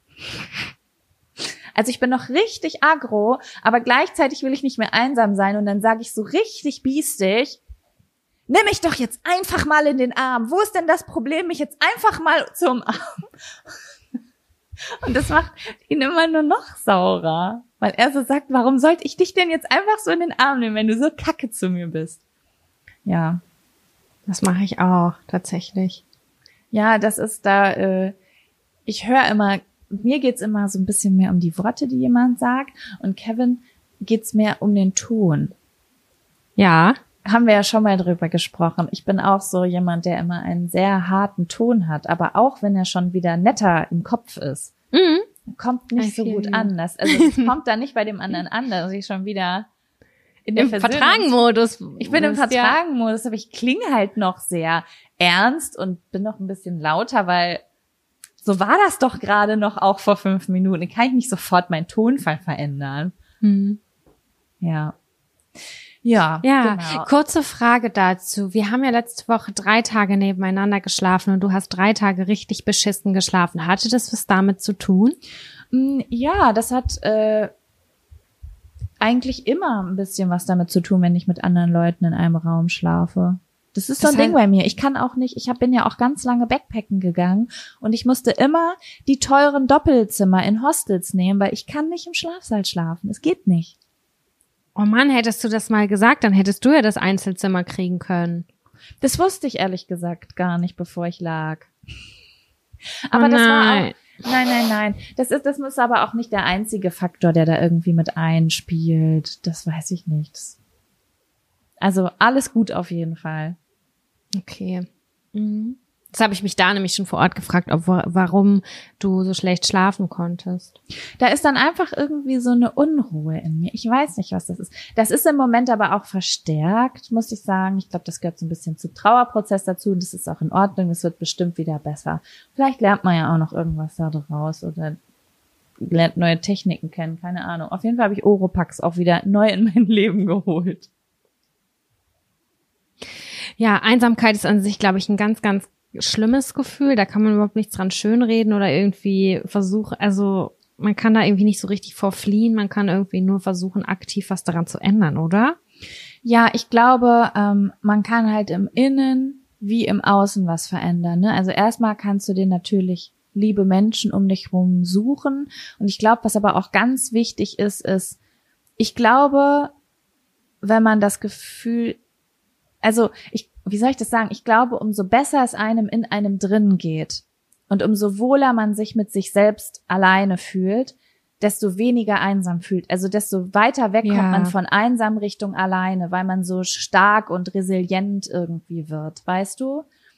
Speaker 1: Also ich bin noch richtig aggro, aber gleichzeitig will ich nicht mehr einsam sein und dann sage ich so richtig biestig: Nimm mich doch jetzt einfach mal in den Arm. Wo ist denn das Problem, mich jetzt einfach mal zu umarmen? Und das macht ihn immer nur noch saurer, weil er so sagt, warum sollte ich dich denn jetzt einfach so in den Arm nehmen, wenn du so kacke zu mir bist? Ja.
Speaker 2: Das mache ich auch, tatsächlich.
Speaker 1: Ja, das ist da, äh, ich höre immer, mir geht's immer so ein bisschen mehr um die Worte, die jemand sagt, und Kevin geht's mehr um den Ton.
Speaker 2: Ja.
Speaker 1: Haben wir ja schon mal drüber gesprochen. Ich bin auch so jemand, der immer einen sehr harten Ton hat, aber auch wenn er schon wieder netter im Kopf ist,
Speaker 2: Mhm.
Speaker 1: kommt nicht
Speaker 2: I
Speaker 1: so
Speaker 2: feel
Speaker 1: gut
Speaker 2: you.
Speaker 1: an. Das, also es kommt dann nicht bei dem anderen an, dass ich schon wieder in der
Speaker 2: Im
Speaker 1: Versöhnungs-
Speaker 2: Vertragen-Modus.
Speaker 1: Ich bin im
Speaker 2: bist, ja.
Speaker 1: Vertragen-Modus, aber ich klinge halt noch sehr ernst und bin noch ein bisschen lauter, weil so war das doch gerade noch auch vor fünf Minuten. Ich kann ich nicht sofort meinen Tonfall verändern.
Speaker 2: Mhm.
Speaker 1: Ja. Ja,
Speaker 2: Ja,
Speaker 1: genau.
Speaker 2: kurze Frage dazu. Wir haben ja letzte Woche drei Tage nebeneinander geschlafen und du hast drei Tage richtig beschissen geschlafen. Hatte das was damit zu tun?
Speaker 1: Mm, Ja, das hat äh, eigentlich immer ein bisschen was damit zu tun, wenn ich mit anderen Leuten in einem Raum schlafe. Das ist so
Speaker 2: Das
Speaker 1: ein Ding
Speaker 2: heißt-
Speaker 1: bei mir. Ich kann auch nicht, ich hab, bin ja auch ganz lange Backpacken gegangen und ich musste immer die teuren Doppelzimmer in Hostels nehmen, weil ich kann nicht im Schlafsaal schlafen. Es geht nicht.
Speaker 2: Oh Mann, hättest du das mal gesagt, dann hättest du ja das Einzelzimmer kriegen können.
Speaker 1: Das wusste ich ehrlich gesagt gar nicht, bevor ich lag. Aber
Speaker 2: Oh
Speaker 1: das war
Speaker 2: nein.
Speaker 1: auch, nein, nein, nein. Das ist, das ist aber auch nicht der einzige Faktor, der da irgendwie mit einspielt. Das weiß ich nicht. Das, also alles gut auf jeden Fall.
Speaker 2: Okay. Mhm. Das habe ich mich da nämlich schon vor Ort gefragt, ob, warum du so schlecht schlafen konntest.
Speaker 1: Da ist dann einfach irgendwie so eine Unruhe in mir. Ich weiß nicht, was das ist. Das ist im Moment aber auch verstärkt, muss ich sagen. Ich glaube, das gehört so ein bisschen zum Trauerprozess dazu und das ist auch in Ordnung. Das wird bestimmt wieder besser. Vielleicht lernt man ja auch noch irgendwas da draus oder lernt neue Techniken kennen, keine Ahnung. Auf jeden Fall habe ich Oropax auch wieder neu in mein Leben geholt.
Speaker 2: Ja, Einsamkeit ist an sich, glaube ich, ein ganz, ganz schlimmes Gefühl. Da kann man überhaupt nichts dran schönreden oder irgendwie versuchen, also man kann da irgendwie nicht so richtig vorfliehen. Man kann irgendwie nur versuchen, aktiv was daran zu ändern, oder?
Speaker 1: Ja, ich glaube, ähm, man kann halt im Innen wie im Außen was verändern. Ne? Also erstmal kannst du dir natürlich liebe Menschen um dich rum suchen. Und ich glaube, was aber auch ganz wichtig ist, ist, ich glaube, wenn man das Gefühl, also ich, wie soll ich das sagen? Ich glaube, umso besser es einem in einem drin geht und umso wohler man sich mit sich selbst alleine fühlt, desto weniger einsam fühlt. Also desto weiter weg
Speaker 2: Ja.
Speaker 1: kommt man von einsam Richtung alleine, weil man so stark und resilient irgendwie wird, weißt du?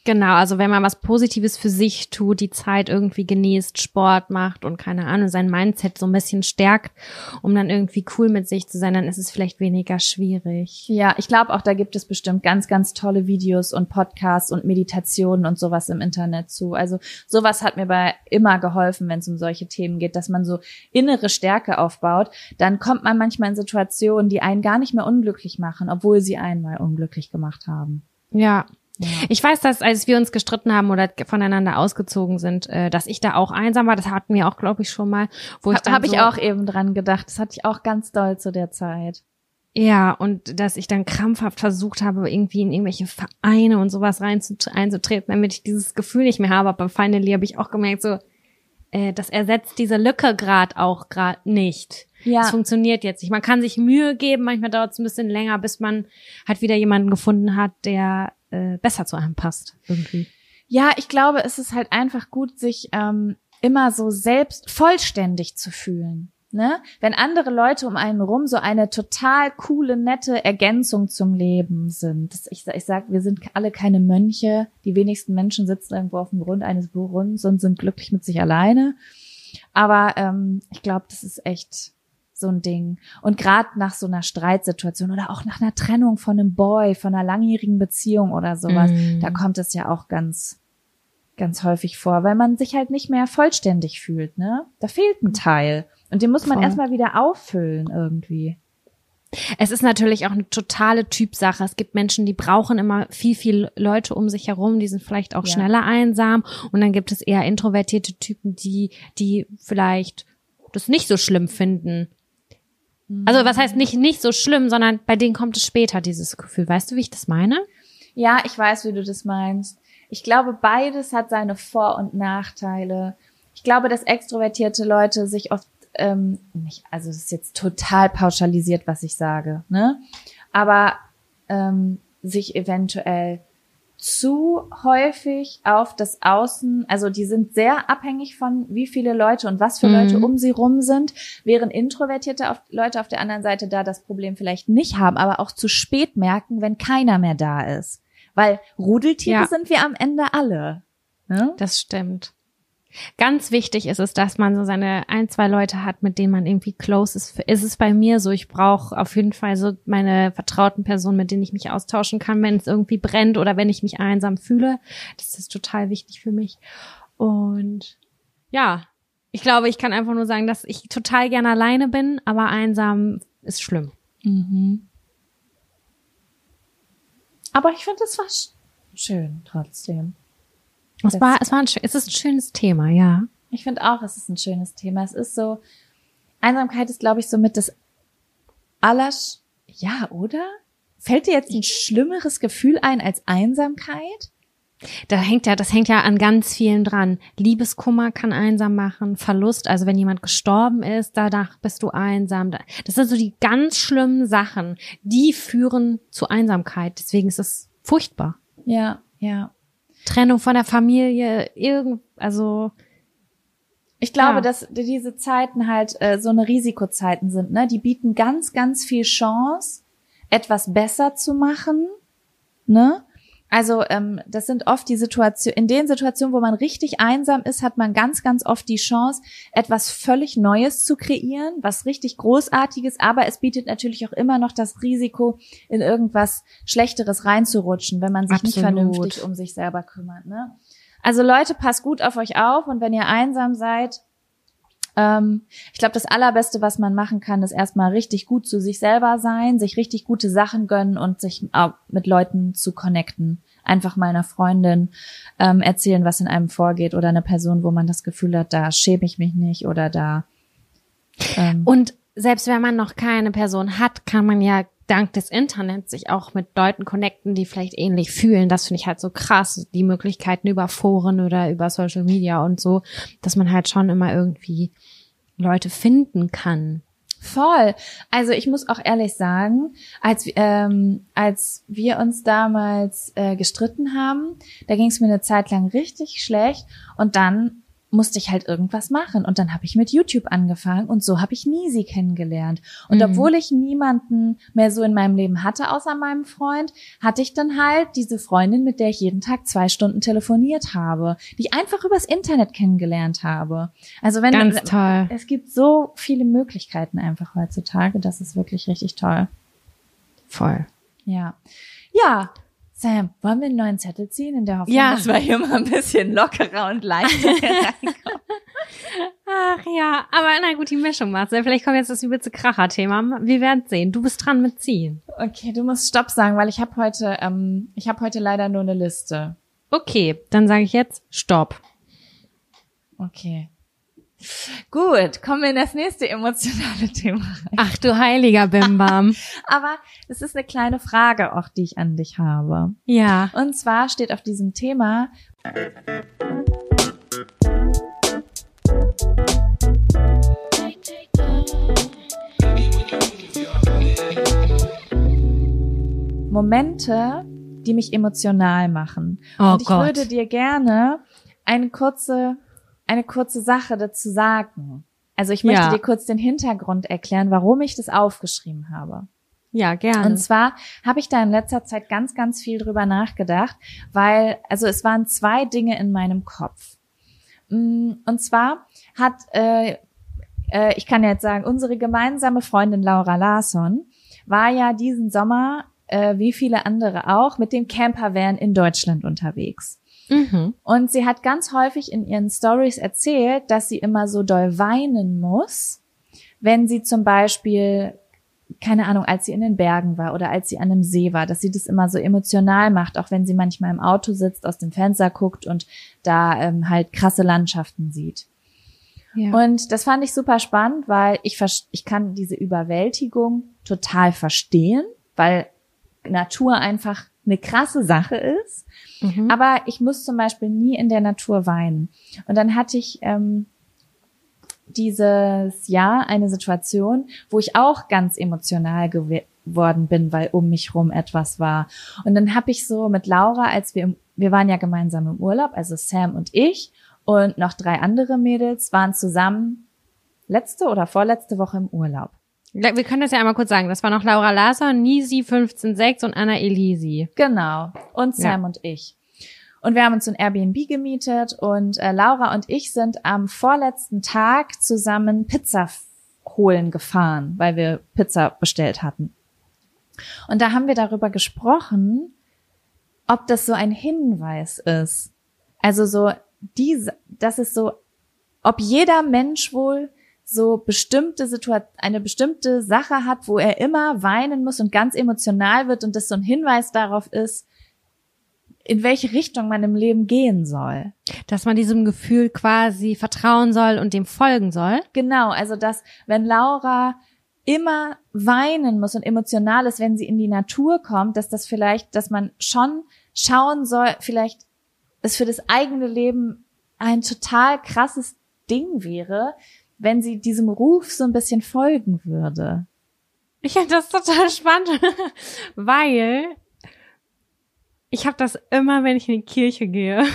Speaker 2: Genau, also wenn man was Positives für sich tut, die Zeit irgendwie genießt, Sport macht und keine Ahnung, sein Mindset so ein bisschen stärkt, um dann irgendwie cool mit sich zu sein, dann ist es vielleicht weniger schwierig.
Speaker 1: Ja, ich glaube auch, da gibt es bestimmt ganz, ganz tolle Videos und Podcasts und Meditationen und sowas im Internet zu. Also sowas hat mir bei immer geholfen, wenn es um solche Themen geht, dass man so innere Stärke aufbaut. Dann kommt man manchmal in Situationen, die einen gar nicht mehr unglücklich machen, obwohl sie einen mal unglücklich gemacht haben.
Speaker 2: Ja.
Speaker 1: Ja.
Speaker 2: Ich weiß, dass als wir uns gestritten haben oder voneinander ausgezogen sind, äh, dass ich da auch einsam war. Das hatten wir auch, glaube ich, schon mal. Wo ich dann
Speaker 1: Habe
Speaker 2: so,
Speaker 1: ich auch eben dran gedacht. Das hatte ich auch ganz doll zu der Zeit.
Speaker 2: Ja, und dass ich dann krampfhaft versucht habe, irgendwie in irgendwelche Vereine und sowas rein zu, einzutreten, damit ich dieses Gefühl nicht mehr habe. Aber finally habe ich auch gemerkt, so, äh, das ersetzt diese Lücke gerade auch gerade nicht.
Speaker 1: Ja.
Speaker 2: Das funktioniert jetzt nicht. Man kann sich Mühe geben, manchmal dauert es ein bisschen länger, bis man halt wieder jemanden gefunden hat, der äh, besser zu einem passt irgendwie.
Speaker 1: Ja, ich glaube, es ist halt einfach gut, sich ähm, immer so selbst vollständig zu fühlen. Ne? Wenn andere Leute um einen rum so eine total coole, nette Ergänzung zum Leben sind. Das, ich, ich sag, wir sind alle keine Mönche. Die wenigsten Menschen sitzen irgendwo auf dem Grund eines Brunnens und sind glücklich mit sich alleine. Aber ähm, ich glaube, das ist echt so ein Ding. Und gerade nach so einer Streitsituation oder auch nach einer Trennung von einem Boy, von einer langjährigen Beziehung oder sowas,
Speaker 2: Mm.
Speaker 1: da kommt es ja auch ganz, ganz häufig vor, weil man sich halt nicht mehr vollständig fühlt, ne? Da fehlt ein Teil. Und den muss man
Speaker 2: Voll.
Speaker 1: erstmal wieder auffüllen irgendwie.
Speaker 2: Es ist natürlich auch eine totale Typsache. Es gibt Menschen, die brauchen immer viel, viel Leute um sich herum, die sind vielleicht auch
Speaker 1: Ja.
Speaker 2: schneller einsam. Und dann gibt es eher introvertierte Typen, die, die vielleicht das nicht so schlimm finden. Also was heißt nicht, nicht so schlimm, sondern bei denen kommt es später, dieses Gefühl. Weißt du, wie ich das meine?
Speaker 1: Ja, ich weiß, wie du das meinst. Ich glaube, beides hat seine Vor- und Nachteile. Ich glaube, dass extrovertierte Leute sich oft ähm, nicht, also das ist jetzt total pauschalisiert, was ich sage, ne? Aber ähm, sich eventuell zu häufig auf das Außen, also die sind sehr abhängig von wie viele Leute und was für
Speaker 2: Mhm.
Speaker 1: Leute um sie rum sind, während introvertierte auf, Leute auf der anderen Seite da das Problem vielleicht nicht haben, aber auch zu spät merken, wenn keiner mehr da ist. Weil Rudeltiere
Speaker 2: Ja.
Speaker 1: sind wir am Ende alle. Ne?
Speaker 2: Das stimmt. Ganz wichtig ist es, dass man so seine ein, zwei Leute hat, mit denen man irgendwie close ist. Ist es bei mir so, ich brauche auf jeden Fall so meine vertrauten Personen, mit denen ich mich austauschen kann, wenn es irgendwie brennt oder wenn ich mich einsam fühle. Das ist total wichtig für mich. Und ja, ich glaube, ich kann einfach nur sagen, dass ich total gerne alleine bin, aber einsam ist schlimm.
Speaker 1: Mhm. Aber ich finde, es war sch- schön trotzdem.
Speaker 2: Es
Speaker 1: Das-
Speaker 2: war, es war ein, schö- es ist ein schönes Thema, ja.
Speaker 1: Ich finde auch, es ist ein schönes Thema. Es ist so, Einsamkeit ist, glaube ich, somit das Allersch... Ja, oder? Fällt dir jetzt ein schlimmeres Gefühl ein als Einsamkeit?
Speaker 2: Da hängt ja, das hängt ja an ganz vielen dran. Liebeskummer kann einsam machen, Verlust, also wenn jemand gestorben ist, danach bist du einsam. Das sind so die ganz schlimmen Sachen, die führen zu Einsamkeit. Deswegen ist es furchtbar.
Speaker 1: Ja, ja.
Speaker 2: Trennung von der Familie, irgend, also
Speaker 1: Ich glaube,
Speaker 2: Ja.
Speaker 1: dass diese Zeiten halt äh, so eine Risikozeiten sind, ne? Die bieten ganz, ganz viel Chance, etwas besser zu machen, ne? Also ähm, das sind oft die Situationen, in den Situationen, wo man richtig einsam ist, hat man ganz, ganz oft die Chance, etwas völlig Neues zu kreieren, was richtig Großartiges, aber es bietet natürlich auch immer noch das Risiko, in irgendwas Schlechteres reinzurutschen, wenn man sich nicht
Speaker 2: Absolut.
Speaker 1: vernünftig um sich selber kümmert, ne? Also Leute, passt gut auf euch auf und wenn ihr einsam seid, ähm, ich glaube, das Allerbeste, was man machen kann, ist erstmal richtig gut zu sich selber sein, sich richtig gute Sachen gönnen und sich auch mit Leuten zu connecten. Einfach mal einer Freundin ähm, erzählen, was in einem vorgeht oder eine Person, wo man das Gefühl hat, da schäme ich mich nicht oder da. Ähm,
Speaker 2: und selbst wenn man noch keine Person hat, kann man ja dank des Internets sich auch mit Leuten connecten, die vielleicht ähnlich fühlen. Das finde ich halt so krass, die Möglichkeiten über Foren oder über Social Media und so, dass man halt schon immer irgendwie Leute finden kann.
Speaker 1: Voll. Also ich muss auch ehrlich sagen, als ähm, als wir uns damals äh, gestritten haben, da ging es mir eine Zeit lang richtig schlecht und dann musste ich halt irgendwas machen. Und dann habe ich mit YouTube angefangen und so habe ich Nisi kennengelernt. Und
Speaker 2: Mhm.
Speaker 1: obwohl ich niemanden mehr so in meinem Leben hatte, außer meinem Freund, hatte ich dann halt diese Freundin, mit der ich jeden Tag zwei Stunden telefoniert habe, die ich einfach übers Internet kennengelernt habe. Also wenn
Speaker 2: Ganz toll.
Speaker 1: es gibt so viele Möglichkeiten einfach heutzutage, das ist wirklich richtig toll.
Speaker 2: Voll.
Speaker 1: Ja. Ja. Sam, wollen wir einen neuen Zettel ziehen, in der Hoffnung,
Speaker 2: Ja.
Speaker 1: dass wir hier mal ein bisschen lockerer und leichter reinkommen?
Speaker 2: Ach ja, aber na gut, die Mischung, Marcel. Vielleicht kommt jetzt das übelste Kracher-Thema. Wir werden sehen. Du bist dran mit Ziehen.
Speaker 1: Okay, du musst Stopp sagen, weil ich habe heute, ähm, ich habe heute leider nur eine Liste.
Speaker 2: Okay, dann sage ich jetzt Stopp.
Speaker 1: Okay. Gut, kommen wir in das nächste emotionale Thema rein.
Speaker 2: Ach du heiliger Bimbam.
Speaker 1: Aber es ist eine kleine Frage auch, die ich an dich habe.
Speaker 2: Ja.
Speaker 1: Und zwar steht auf diesem Thema: Momente, die mich emotional machen.
Speaker 2: Oh
Speaker 1: Und ich
Speaker 2: Gott.
Speaker 1: würde dir gerne eine kurze, eine kurze Sache dazu sagen. Also ich möchte
Speaker 2: Ja.
Speaker 1: dir kurz den Hintergrund erklären, warum ich das aufgeschrieben habe.
Speaker 2: Ja, gerne.
Speaker 1: Und zwar habe ich da in letzter Zeit ganz, ganz viel drüber nachgedacht, weil, also es waren zwei Dinge in meinem Kopf. Mm, Und zwar hat, äh, äh, ich kann jetzt sagen, unsere gemeinsame Freundin Laura Larsson war ja diesen Sommer, äh, wie viele andere auch, mit dem Campervan in Deutschland unterwegs.
Speaker 2: Mhm.
Speaker 1: Und sie hat ganz häufig in ihren Stories erzählt, dass sie immer so doll weinen muss, wenn sie zum Beispiel, keine Ahnung, als sie in den Bergen war oder als sie an einem See war, dass sie das immer so emotional macht, auch wenn sie manchmal im Auto sitzt, aus dem Fenster guckt und da ähm, halt krasse Landschaften sieht.
Speaker 2: Ja.
Speaker 1: Und das fand ich super spannend, weil ich vers- ich kann diese Überwältigung total verstehen, weil Natur einfach eine krasse Sache ist.
Speaker 2: Mhm.
Speaker 1: Aber ich muss zum Beispiel nie in der Natur weinen. Und dann hatte ich ähm, dieses Jahr eine Situation, wo ich auch ganz emotional geworden bin, weil um mich rum etwas war. Und dann habe ich so mit Laura, als wir im, wir waren ja gemeinsam im Urlaub, also Sam und ich und noch drei andere Mädels waren zusammen letzte oder vorletzte Woche im Urlaub.
Speaker 2: Wir können das ja einmal kurz sagen. Das war noch Laura Larsson, Nisi fünfzehn sechs und Anna Elisi.
Speaker 1: Genau. Und Sam
Speaker 2: Ja.
Speaker 1: und ich. Und wir haben uns ein Airbnb gemietet und äh, Laura und ich sind am vorletzten Tag zusammen Pizza f- holen gefahren, weil wir Pizza bestellt hatten. Und da haben wir darüber gesprochen, ob das so ein Hinweis ist. Also so diese, das ist so, ob jeder Mensch wohl so bestimmte Situation, eine bestimmte Sache hat, wo er immer weinen muss und ganz emotional wird und das so ein Hinweis darauf ist, in welche Richtung man im Leben gehen soll.
Speaker 2: Dass man diesem Gefühl quasi vertrauen soll und dem folgen soll.
Speaker 1: Genau, also dass, wenn Laura immer weinen muss und emotional ist, wenn sie in die Natur kommt, dass das vielleicht, dass man schon schauen soll, vielleicht es für das eigene Leben ein total krasses Ding wäre, wenn sie diesem Ruf so ein bisschen folgen würde.
Speaker 2: Ich finde das total spannend, weil ich habe das immer, wenn ich in die Kirche gehe. Und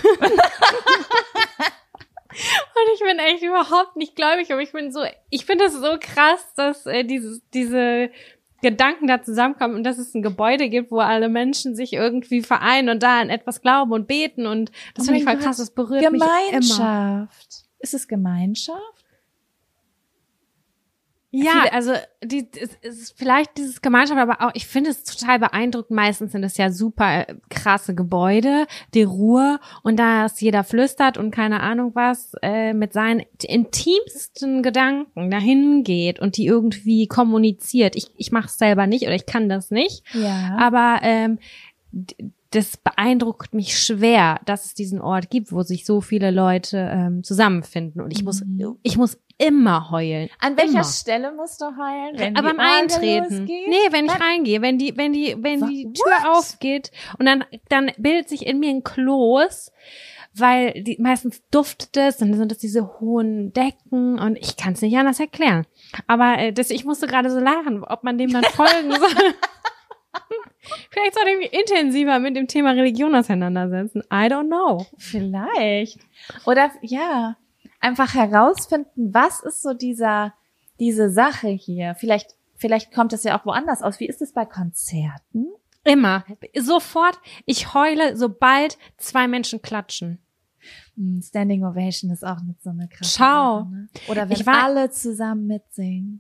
Speaker 2: ich bin echt überhaupt nicht gläubig, aber ich bin so, ich finde das so krass, dass äh, dieses, diese Gedanken da zusammenkommen und dass es ein Gebäude gibt, wo alle Menschen sich irgendwie vereinen und da an etwas glauben und beten und das
Speaker 1: Oh
Speaker 2: finde ich
Speaker 1: mein
Speaker 2: voll krass,
Speaker 1: Gott.
Speaker 2: das berührt mich immer.
Speaker 1: Gemeinschaft. Ist es Gemeinschaft?
Speaker 2: Ja,
Speaker 1: Viele-
Speaker 2: also die, es es ist vielleicht dieses Gemeinschaft, aber auch ich finde es total beeindruckend. Meistens sind es ja super äh, krasse Gebäude, die Ruhe und dass jeder flüstert und keine Ahnung was äh, mit seinen intimsten Gedanken dahin geht und die irgendwie kommuniziert. Ich ich mache es selber nicht oder ich kann das nicht,
Speaker 1: Ja.
Speaker 2: aber ähm, d- das beeindruckt mich schwer, dass es diesen Ort gibt, wo sich so viele Leute ähm, zusammenfinden und ich muss
Speaker 1: Mhm.
Speaker 2: ich muss immer heulen.
Speaker 1: An welcher
Speaker 2: immer.
Speaker 1: Stelle musst du heulen? Wenn
Speaker 2: Aber
Speaker 1: die
Speaker 2: beim
Speaker 1: Orgel
Speaker 2: Eintreten.
Speaker 1: losgeht?
Speaker 2: Nee, wenn ich reingehe, wenn die, wenn die, wenn
Speaker 1: Wa-
Speaker 2: die Tür
Speaker 1: what?
Speaker 2: aufgeht und dann, dann bildet sich in mir ein Kloß, weil die, meistens duftet es, dann sind es diese hohen Decken und ich kann es nicht anders erklären. Aber äh, das, ich musste gerade so lachen, ob man dem dann folgen soll. Vielleicht sollte ich mich intensiver mit dem Thema Religion auseinandersetzen. I don't know.
Speaker 1: Vielleicht. Oder, ja. einfach herausfinden, was ist so dieser, diese Sache hier. Vielleicht, vielleicht kommt es ja auch woanders aus. Wie ist es bei Konzerten?
Speaker 2: Immer. Sofort. Ich heule, sobald zwei Menschen klatschen.
Speaker 1: Standing Ovation ist auch nicht so eine krasse
Speaker 2: Ciao.
Speaker 1: Sache, ne? Oder wenn
Speaker 2: Ich war-
Speaker 1: alle zusammen mitsingen.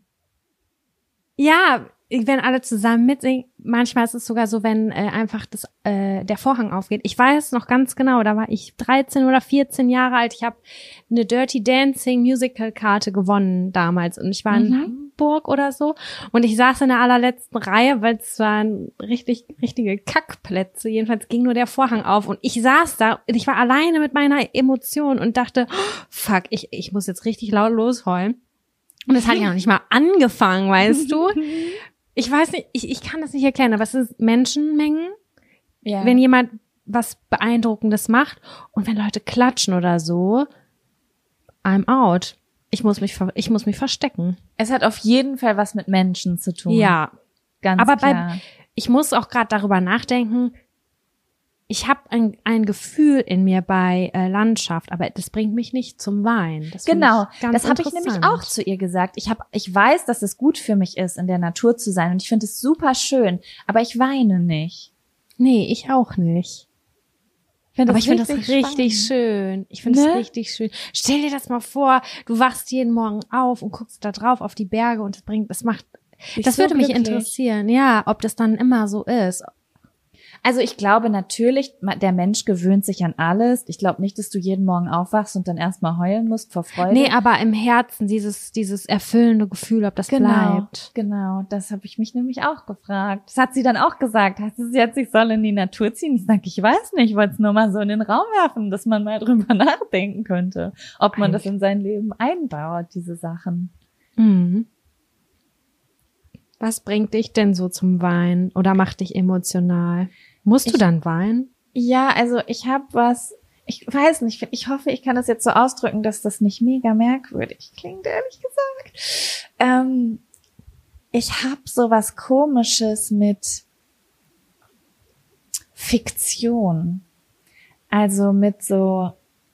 Speaker 2: Ja, wenn alle zusammen mitsingen. Manchmal ist es sogar so, wenn äh, einfach das äh, der Vorhang aufgeht. Ich weiß noch ganz genau, da war ich dreizehn oder vierzehn Jahre alt. Ich habe eine Dirty Dancing Musical Karte gewonnen damals und ich war in
Speaker 1: Mhm.
Speaker 2: Hamburg oder so und ich saß in der allerletzten Reihe, weil es waren richtig richtige Kackplätze. Jedenfalls ging nur der Vorhang auf und ich saß da und ich war alleine mit meiner Emotion und dachte, oh, fuck, ich ich muss jetzt richtig laut losheulen. Und es hat ja noch nicht mal angefangen, weißt du? Ich weiß nicht, ich, ich kann das nicht erklären, aber es ist Menschenmengen,
Speaker 1: Ja.
Speaker 2: wenn jemand was Beeindruckendes macht und wenn Leute klatschen oder so, I'm out. Ich muss mich, ver- ich muss mich verstecken.
Speaker 1: Es hat auf jeden Fall was mit Menschen zu tun.
Speaker 2: Ja,
Speaker 1: ganz
Speaker 2: aber bei-
Speaker 1: klar.
Speaker 2: ich muss auch gerade darüber nachdenken. Ich habe ein, ein Gefühl in mir bei äh, Landschaft, aber das bringt mich nicht zum Weinen. Das find
Speaker 1: Genau,
Speaker 2: ich ganz
Speaker 1: das habe ich nämlich
Speaker 2: interessant.
Speaker 1: auch zu ihr gesagt. Ich hab, ich weiß, dass es gut für mich ist, in der Natur zu sein und ich finde es super schön, aber ich weine nicht.
Speaker 2: Nee, ich auch nicht.
Speaker 1: Ich find
Speaker 2: Aber ich finde das
Speaker 1: richtig
Speaker 2: richtig
Speaker 1: spannend.
Speaker 2: schön. Ich finde
Speaker 1: Ne?
Speaker 2: das richtig schön. Stell dir das mal vor, du wachst jeden Morgen auf und guckst da drauf auf die Berge und es bringt, das macht,
Speaker 1: Dich
Speaker 2: das
Speaker 1: so
Speaker 2: würde mich
Speaker 1: glücklich.
Speaker 2: interessieren. Ja, ob das dann immer so ist.
Speaker 1: Also ich glaube natürlich, ma- der Mensch gewöhnt sich an alles. Ich glaube nicht, dass du jeden Morgen aufwachst und dann erstmal heulen musst vor Freude.
Speaker 2: Nee, aber im Herzen dieses, dieses erfüllende Gefühl, ob das
Speaker 1: Genau,
Speaker 2: bleibt.
Speaker 1: genau. Das habe ich mich nämlich auch gefragt. Das hat sie dann auch gesagt. Heißt es jetzt, ich soll in die Natur ziehen? Ich sage, ich weiß nicht. Ich wollte es nur mal so in den Raum werfen, dass man mal drüber nachdenken könnte, ob man das in sein Leben einbaut, diese Sachen.
Speaker 2: Mhm. Was bringt dich denn so zum Weinen oder macht dich emotional? Musst du
Speaker 1: Ich-
Speaker 2: dann weinen?
Speaker 1: Ja, also ich habe was, ich weiß nicht, ich hoffe, ich kann das jetzt so ausdrücken, dass das nicht mega merkwürdig klingt, ehrlich gesagt. Ähm, ich habe so was Komisches mit Fiktion. Also mit so,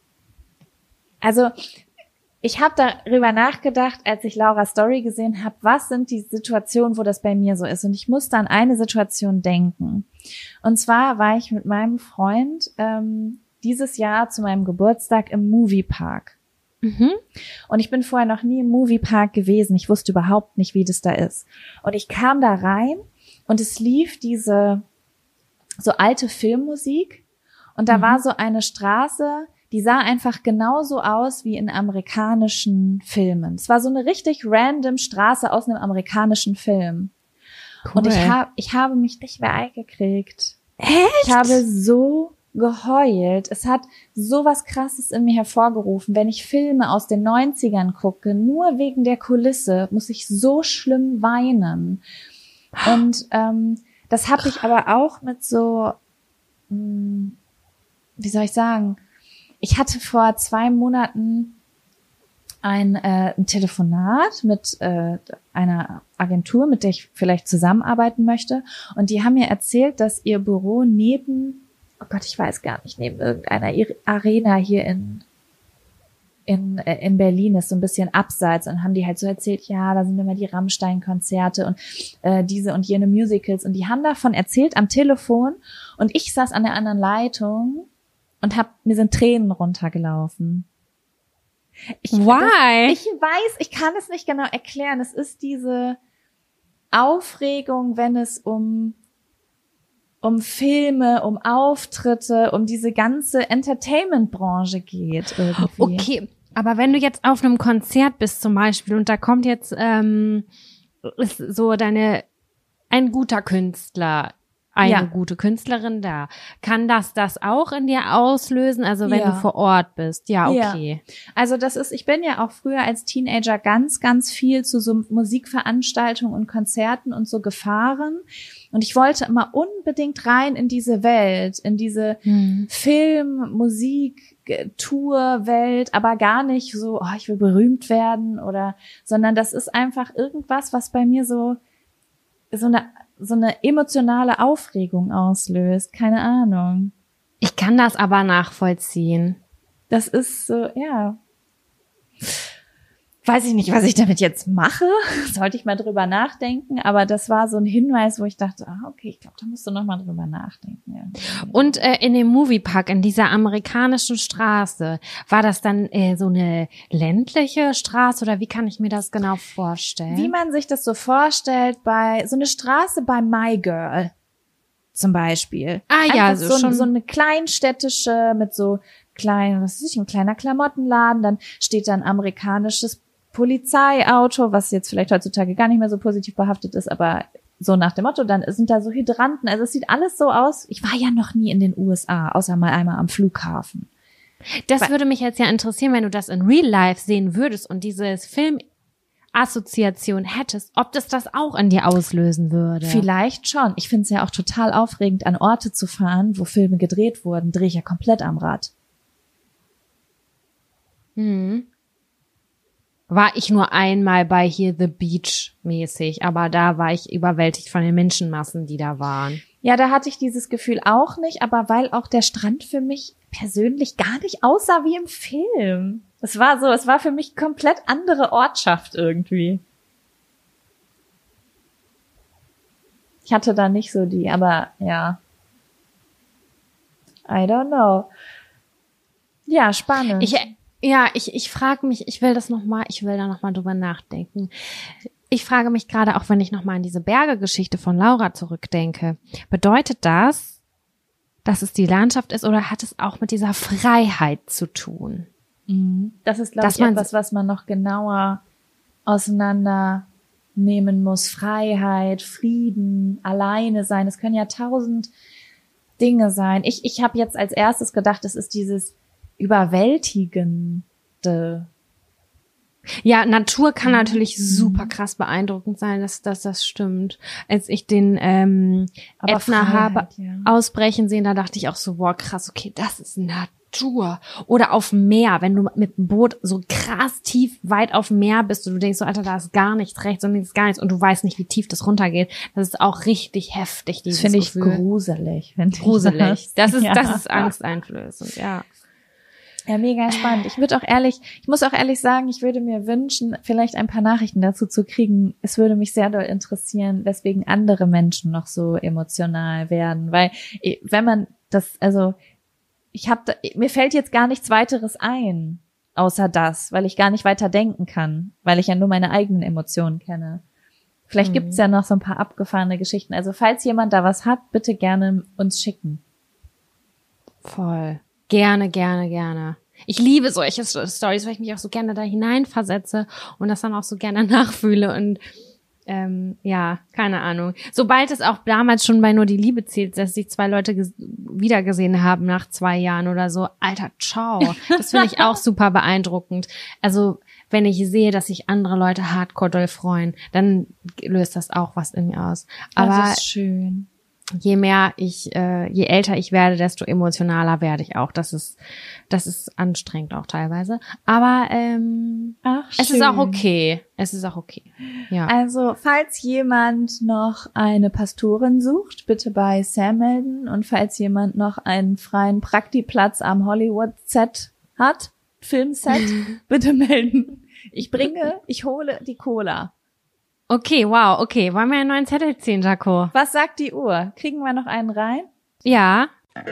Speaker 1: also ich habe darüber nachgedacht, als ich Laura's Story gesehen habe, was sind die Situationen, wo das bei mir so ist. Und ich musste an eine Situation denken. Und zwar war ich mit meinem Freund ähm, dieses Jahr zu meinem Geburtstag im Moviepark.
Speaker 2: Mhm.
Speaker 1: Und ich bin vorher noch nie im Moviepark gewesen. Ich wusste überhaupt nicht, wie das da ist. Und ich kam da rein und es lief diese so alte Filmmusik. Und da
Speaker 2: Mhm.
Speaker 1: war so eine Straße, die sah einfach genauso aus wie in amerikanischen Filmen. Es war so eine richtig random Straße aus einem amerikanischen Film. Und ich, hab, ich habe mich nicht mehr eingekriegt.
Speaker 2: Echt?
Speaker 1: Ich habe so geheult. Es hat so was Krasses in mir hervorgerufen. Wenn ich Filme aus den neunzigern gucke, nur wegen der Kulisse, muss ich so schlimm weinen. Und ähm, das habe ich aber auch mit so, mh, wie soll ich sagen, ich hatte vor zwei Monaten ein, äh, ein Telefonat mit äh, einer Agentur, mit der ich vielleicht zusammenarbeiten möchte. Und die haben mir erzählt, dass ihr Büro neben, oh Gott, ich weiß gar nicht, neben irgendeiner Ir- Arena hier in in äh, in Berlin ist, so ein bisschen abseits. Und haben die halt so erzählt, ja, da sind immer die Rammstein-Konzerte und äh, diese und jene Musicals. Und die haben davon erzählt am Telefon. Und ich saß an der anderen Leitung und hab, mir sind Tränen runtergelaufen. Ich,
Speaker 2: Why?
Speaker 1: Das, ich weiß, ich kann es nicht genau erklären. Es ist diese Aufregung, wenn es um um Filme, um Auftritte, um diese ganze Entertainment-Branche geht irgendwie.
Speaker 2: Okay, aber wenn du jetzt auf einem Konzert bist zum Beispiel und da kommt jetzt ähm, ist so deine ein guter Künstler, eine
Speaker 1: Ja.
Speaker 2: gute Künstlerin da, kann das das auch in dir auslösen? Also wenn
Speaker 1: Ja.
Speaker 2: du vor Ort bist, ja,
Speaker 1: Ja.
Speaker 2: okay.
Speaker 1: Also das ist, ich bin ja auch früher als Teenager ganz, ganz viel zu so Musikveranstaltungen und Konzerten und so gefahren. Und ich wollte immer unbedingt rein in diese Welt, in diese
Speaker 2: Hm.
Speaker 1: Film, Musik, G- Tour, Welt, aber gar nicht so, oh, ich will berühmt werden oder, sondern das ist einfach irgendwas, was bei mir so, so eine, so eine emotionale Aufregung auslöst. Keine Ahnung.
Speaker 2: Ich kann das aber nachvollziehen.
Speaker 1: Das ist so, ja. weiß ich nicht, was ich damit jetzt mache. Sollte ich mal drüber nachdenken. Aber das war so ein Hinweis, wo ich dachte, ah, okay, ich glaube, da musst du noch mal drüber nachdenken. Ja.
Speaker 2: Und äh, in dem Moviepark, in dieser amerikanischen Straße, war das dann äh, so eine ländliche Straße oder wie kann ich mir das genau vorstellen?
Speaker 1: Wie man sich das so vorstellt, bei so eine Straße bei My Girl zum Beispiel.
Speaker 2: Ah ja,
Speaker 1: Einfach
Speaker 2: so
Speaker 1: so,
Speaker 2: schon
Speaker 1: so eine kleinstädtische mit so kleinen, was weiß ich, ein kleiner Klamottenladen. Dann steht da ein amerikanisches Polizeiauto, was jetzt vielleicht heutzutage gar nicht mehr so positiv behaftet ist, aber so nach dem Motto, dann sind da so Hydranten. Also es sieht alles so aus. Ich war ja noch nie in den U S A, außer mal einmal am Flughafen.
Speaker 2: Das
Speaker 1: Weil-
Speaker 2: würde mich jetzt ja interessieren, wenn du das in Real Life sehen würdest und dieses Filmassoziation hättest, ob das das auch in dir auslösen würde.
Speaker 1: Vielleicht schon. Ich finde es ja auch total aufregend, an Orte zu fahren, wo Filme gedreht wurden. Drehe ich ja komplett am Rad.
Speaker 2: Hm. War ich nur einmal bei hier The Beach mäßig, aber da war ich überwältigt von den Menschenmassen, die da waren.
Speaker 1: Ja, da hatte ich dieses Gefühl auch nicht, aber weil auch der Strand für mich persönlich gar nicht aussah wie im Film. Es war so, es war für mich komplett andere Ortschaft irgendwie. Ich hatte da nicht so die, aber ja. I don't know. Ja, spannend.
Speaker 2: Ich, ja, ich, ich frage mich, ich will das noch mal, ich will da noch mal drüber nachdenken. Ich frage mich gerade, auch wenn ich noch mal an diese Berge-Geschichte von Laura zurückdenke, bedeutet das, dass es die Landschaft ist oder hat es auch mit dieser Freiheit zu tun?
Speaker 1: Das ist, glaube
Speaker 2: Dass
Speaker 1: ich,
Speaker 2: man-
Speaker 1: etwas, was man noch genauer auseinandernehmen muss. Freiheit, Frieden, alleine sein. Es können ja tausend Dinge sein. Ich, ich habe jetzt als erstes gedacht, es ist dieses Überwältigende.
Speaker 2: Ja, Natur kann natürlich super krass beeindruckend sein, dass, dass das stimmt. Als ich den ähm,
Speaker 1: Aber
Speaker 2: Ätna
Speaker 1: Freiheit,
Speaker 2: habe
Speaker 1: ja.
Speaker 2: ausbrechen sehen, da dachte ich auch so, wow, krass, okay, das ist Natur. Oder auf dem Meer, wenn du mit dem Boot so krass tief weit auf dem Meer bist und du denkst so, Alter, da ist gar nichts rechts und links gar nichts und du weißt nicht, wie tief das runtergeht. Das ist auch richtig heftig, dieses
Speaker 1: Das finde ich
Speaker 2: Gefühl.
Speaker 1: gruselig. Wenn du
Speaker 2: Gruselig. Das ist,
Speaker 1: ja.
Speaker 2: das ist angsteinflößend, ja.
Speaker 1: Ja, mega spannend. Ich würde auch ehrlich, ich muss auch ehrlich sagen, ich würde mir wünschen, vielleicht ein paar Nachrichten dazu zu kriegen. Es würde mich sehr doll interessieren, weswegen andere Menschen noch so emotional werden, weil eh, wenn man das, also ich habe, mir fällt jetzt gar nichts weiteres ein, außer das, weil ich gar nicht weiter denken kann, weil ich ja nur meine eigenen Emotionen kenne. Vielleicht
Speaker 2: Mhm.
Speaker 1: gibt's ja noch so ein paar abgefahrene Geschichten. Also falls jemand da was hat, bitte gerne uns schicken.
Speaker 2: Voll. Gerne, gerne, gerne. Ich liebe solche Stories, weil ich mich auch so gerne da hineinversetze und das dann auch so gerne nachfühle und ähm, ja, keine Ahnung. Sobald es auch damals schon bei Nur die Liebe zählt, dass sich zwei Leute ges- wiedergesehen haben nach zwei Jahren oder so, Alter, ciao. Das finde ich auch super beeindruckend. Also wenn ich sehe, dass sich andere Leute hardcore doll freuen, dann löst das auch was in mir aus. Aber
Speaker 1: das ist schön.
Speaker 2: je mehr ich, äh, je älter ich werde, desto emotionaler werde ich auch. Das ist, das ist anstrengend auch teilweise. Aber ähm,
Speaker 1: Ach,
Speaker 2: es ist auch okay. Es ist auch okay. Ja.
Speaker 1: Also, falls jemand noch eine Pastorin sucht, bitte bei Sam melden. Und falls jemand noch einen freien Praktiplatz am Hollywood-Set hat, Filmset, bitte melden. Ich bringe, ich hole die Cola.
Speaker 2: Okay, wow, okay. Wollen wir einen neuen Zettel ziehen, Jaco?
Speaker 1: Was sagt die Uhr? Kriegen wir noch einen rein?
Speaker 2: Ja.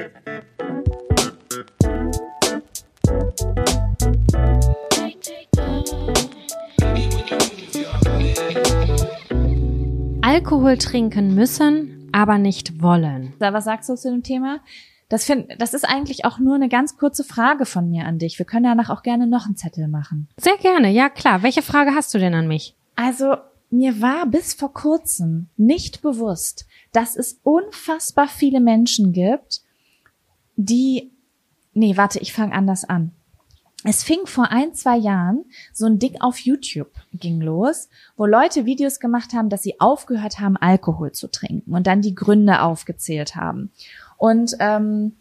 Speaker 2: Alkohol trinken müssen, aber nicht wollen.
Speaker 1: Da, was sagst du zu dem Thema? Das find, das ist eigentlich auch nur eine ganz kurze Frage von mir an dich. Wir können danach auch gerne noch einen Zettel machen.
Speaker 2: Sehr gerne, ja klar. Welche Frage hast du denn an mich?
Speaker 1: Also, mir war bis vor kurzem nicht bewusst, dass es unfassbar viele Menschen gibt, die, nee, warte, ich fange anders an. Es fing vor ein, zwei Jahren so ein Ding auf YouTube ging los, wo Leute Videos gemacht haben, dass sie aufgehört haben, Alkohol zu trinken und dann die Gründe aufgezählt haben. Und ähm,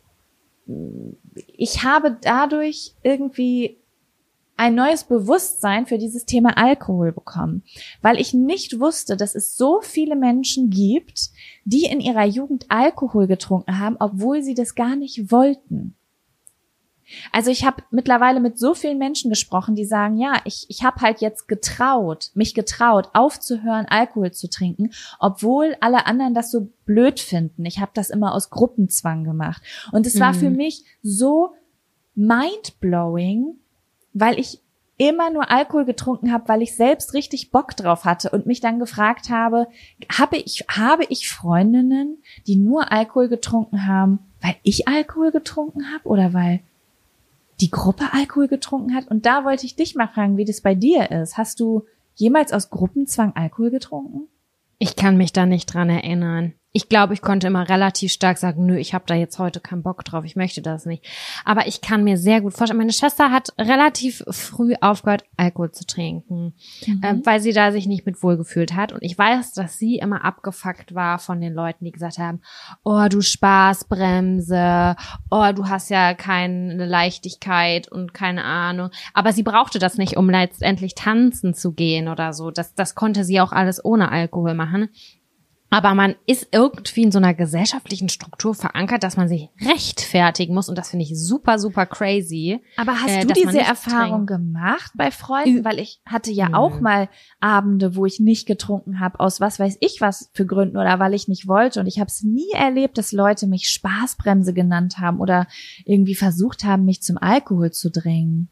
Speaker 1: ich habe dadurch irgendwie ein neues Bewusstsein für dieses Thema Alkohol bekommen, weil ich nicht wusste, dass es so viele Menschen gibt, die in ihrer Jugend Alkohol getrunken haben, obwohl sie das gar nicht wollten. Also ich habe mittlerweile mit so vielen Menschen gesprochen, die sagen, ja, ich ich habe halt jetzt getraut, mich getraut, aufzuhören, Alkohol zu trinken, obwohl alle anderen das so blöd finden. Ich habe das immer aus Gruppenzwang gemacht. Und es war
Speaker 2: Mhm.
Speaker 1: für mich so mindblowing, weil ich immer nur Alkohol getrunken habe, weil ich selbst richtig Bock drauf hatte und mich dann gefragt habe, habe ich, habe ich Freundinnen, die nur Alkohol getrunken haben, weil ich Alkohol getrunken habe oder weil die Gruppe Alkohol getrunken hat? Und da wollte ich dich mal fragen, wie das bei dir ist. Hast du jemals aus Gruppenzwang Alkohol getrunken?
Speaker 2: Ich kann mich da nicht dran erinnern. Ich glaube, ich konnte immer relativ stark sagen, nö, ich habe da jetzt heute keinen Bock drauf, ich möchte das nicht. Aber ich kann mir sehr gut vorstellen, meine Schwester hat relativ früh aufgehört, Alkohol zu trinken,
Speaker 1: Mhm.
Speaker 2: äh, weil sie da sich nicht mit wohlgefühlt hat. Und ich weiß, dass sie immer abgefuckt war von den Leuten, die gesagt haben, oh, du Spaßbremse, oh, du hast ja keine Leichtigkeit und keine Ahnung. Aber sie brauchte das nicht, um letztendlich tanzen zu gehen oder so. Das, das konnte sie auch alles ohne Alkohol machen. Aber man ist irgendwie in so einer gesellschaftlichen Struktur verankert, dass man sich rechtfertigen muss. Und das finde ich super, super crazy.
Speaker 1: Aber hast
Speaker 2: äh,
Speaker 1: du
Speaker 2: dass man
Speaker 1: diese
Speaker 2: nicht
Speaker 1: Erfahrung
Speaker 2: trinkt.
Speaker 1: gemacht bei Freunden?
Speaker 2: Ü-
Speaker 1: Weil ich hatte ja
Speaker 2: Nö.
Speaker 1: auch mal Abende, wo ich nicht getrunken habe, aus was weiß ich was für Gründen oder weil ich nicht wollte. Und ich habe es nie erlebt, dass Leute mich Spaßbremse genannt haben oder irgendwie versucht haben, mich zum Alkohol zu drängen.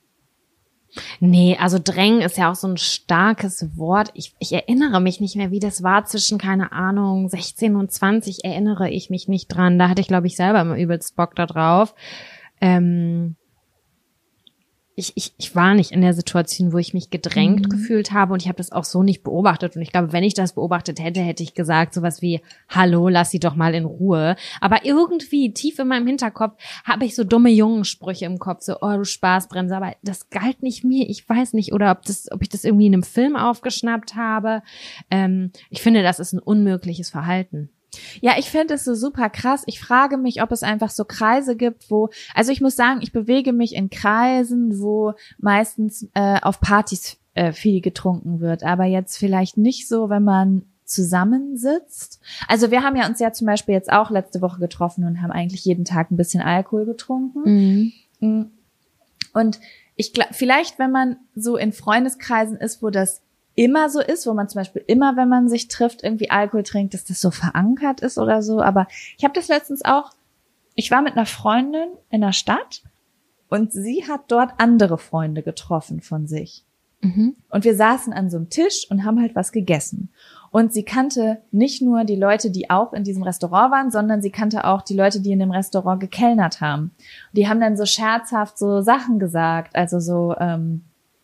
Speaker 2: Nee, also drängen ist ja auch so ein starkes Wort. Ich, ich erinnere mich nicht mehr, wie das war zwischen, keine Ahnung, sechzehn und zwanzig, erinnere ich mich nicht dran. Da hatte ich, glaube ich, selber immer übelst Bock da drauf. Ähm, ich, ich, ich war nicht in der Situation, wo ich mich gedrängt
Speaker 1: Mhm.
Speaker 2: gefühlt habe und ich habe das auch so nicht beobachtet. Und ich glaube, wenn ich das beobachtet hätte, hätte ich gesagt sowas wie, hallo, lass sie doch mal in Ruhe. Aber irgendwie tief in meinem Hinterkopf habe ich so dumme Jungensprüche im Kopf, so, oh, du Spaßbremse. Aber das galt nicht mir. Ich weiß nicht, oder ob das, ob ich das irgendwie in einem Film aufgeschnappt habe. Ähm, ich finde, das ist ein unmögliches Verhalten.
Speaker 1: Ja, ich finde es so super krass. Ich frage mich, ob es einfach so Kreise gibt, wo, also ich muss sagen, ich bewege mich in Kreisen, wo meistens äh, auf Partys äh, viel getrunken wird, aber jetzt vielleicht nicht so, wenn man zusammensitzt. Also wir haben ja uns ja zum Beispiel jetzt auch letzte Woche getroffen und haben eigentlich jeden Tag ein bisschen Alkohol getrunken.
Speaker 2: Mhm.
Speaker 1: Und ich glaube, vielleicht, wenn man so in Freundeskreisen ist, wo das immer so ist, wo man zum Beispiel immer, wenn man sich trifft, irgendwie Alkohol trinkt, dass das so verankert ist oder so. Aber ich habe das letztens auch, ich war mit einer Freundin in der Stadt und sie hat dort andere Freunde getroffen von sich.
Speaker 2: Mhm.
Speaker 1: Und wir saßen an so einem Tisch und haben halt was gegessen. Und sie kannte nicht nur die Leute, die auch in diesem Restaurant waren, sondern sie kannte auch die Leute, die in dem Restaurant gekellnert haben. Und die haben dann so scherzhaft so Sachen gesagt, also so, ähm,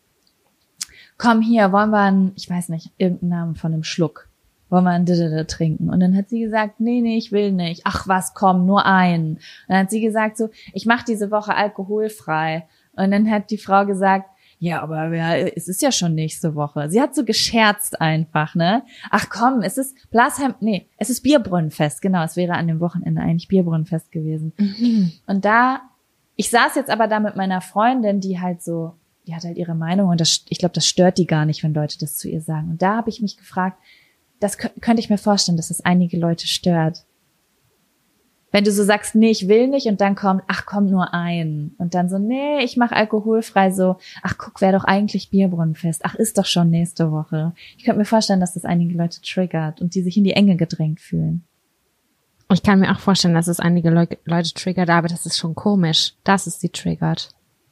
Speaker 1: komm hier, wollen wir einen, ich weiß nicht, irgendeinen Namen von einem Schluck, wollen wir einen Didede trinken? Und dann hat sie gesagt, nee, nee, ich will nicht. Ach was, komm, nur einen. Und dann hat sie gesagt so, ich mache diese Woche alkoholfrei. Und dann hat die Frau gesagt, ja, aber ja, es ist ja schon nächste Woche. Sie hat so gescherzt einfach, ne? Ach komm, es ist Blasheim, nee, es ist Bierbrunnenfest, genau, es wäre an dem Wochenende eigentlich Bierbrunnenfest gewesen.
Speaker 2: Mhm.
Speaker 1: Und da, ich saß jetzt aber da mit meiner Freundin, die halt so, die hat halt ihre Meinung und das, ich glaube, das stört die gar nicht, wenn Leute das zu ihr sagen. Und da habe ich mich gefragt, das kö- könnte ich mir vorstellen, dass das einige Leute stört. Wenn du so sagst, nee, ich will nicht und dann kommt, ach komm, nur ein. Und dann so, nee, ich mache alkoholfrei, so, ach guck, wäre doch eigentlich Bierbrunnenfest. Ach, ist doch schon nächste Woche. Ich könnte mir vorstellen, dass das einige Leute triggert und die sich in die Enge gedrängt fühlen.
Speaker 2: Ich kann mir auch vorstellen, dass es einige Leu- Leute triggert, aber das ist schon komisch, dass es sie triggert.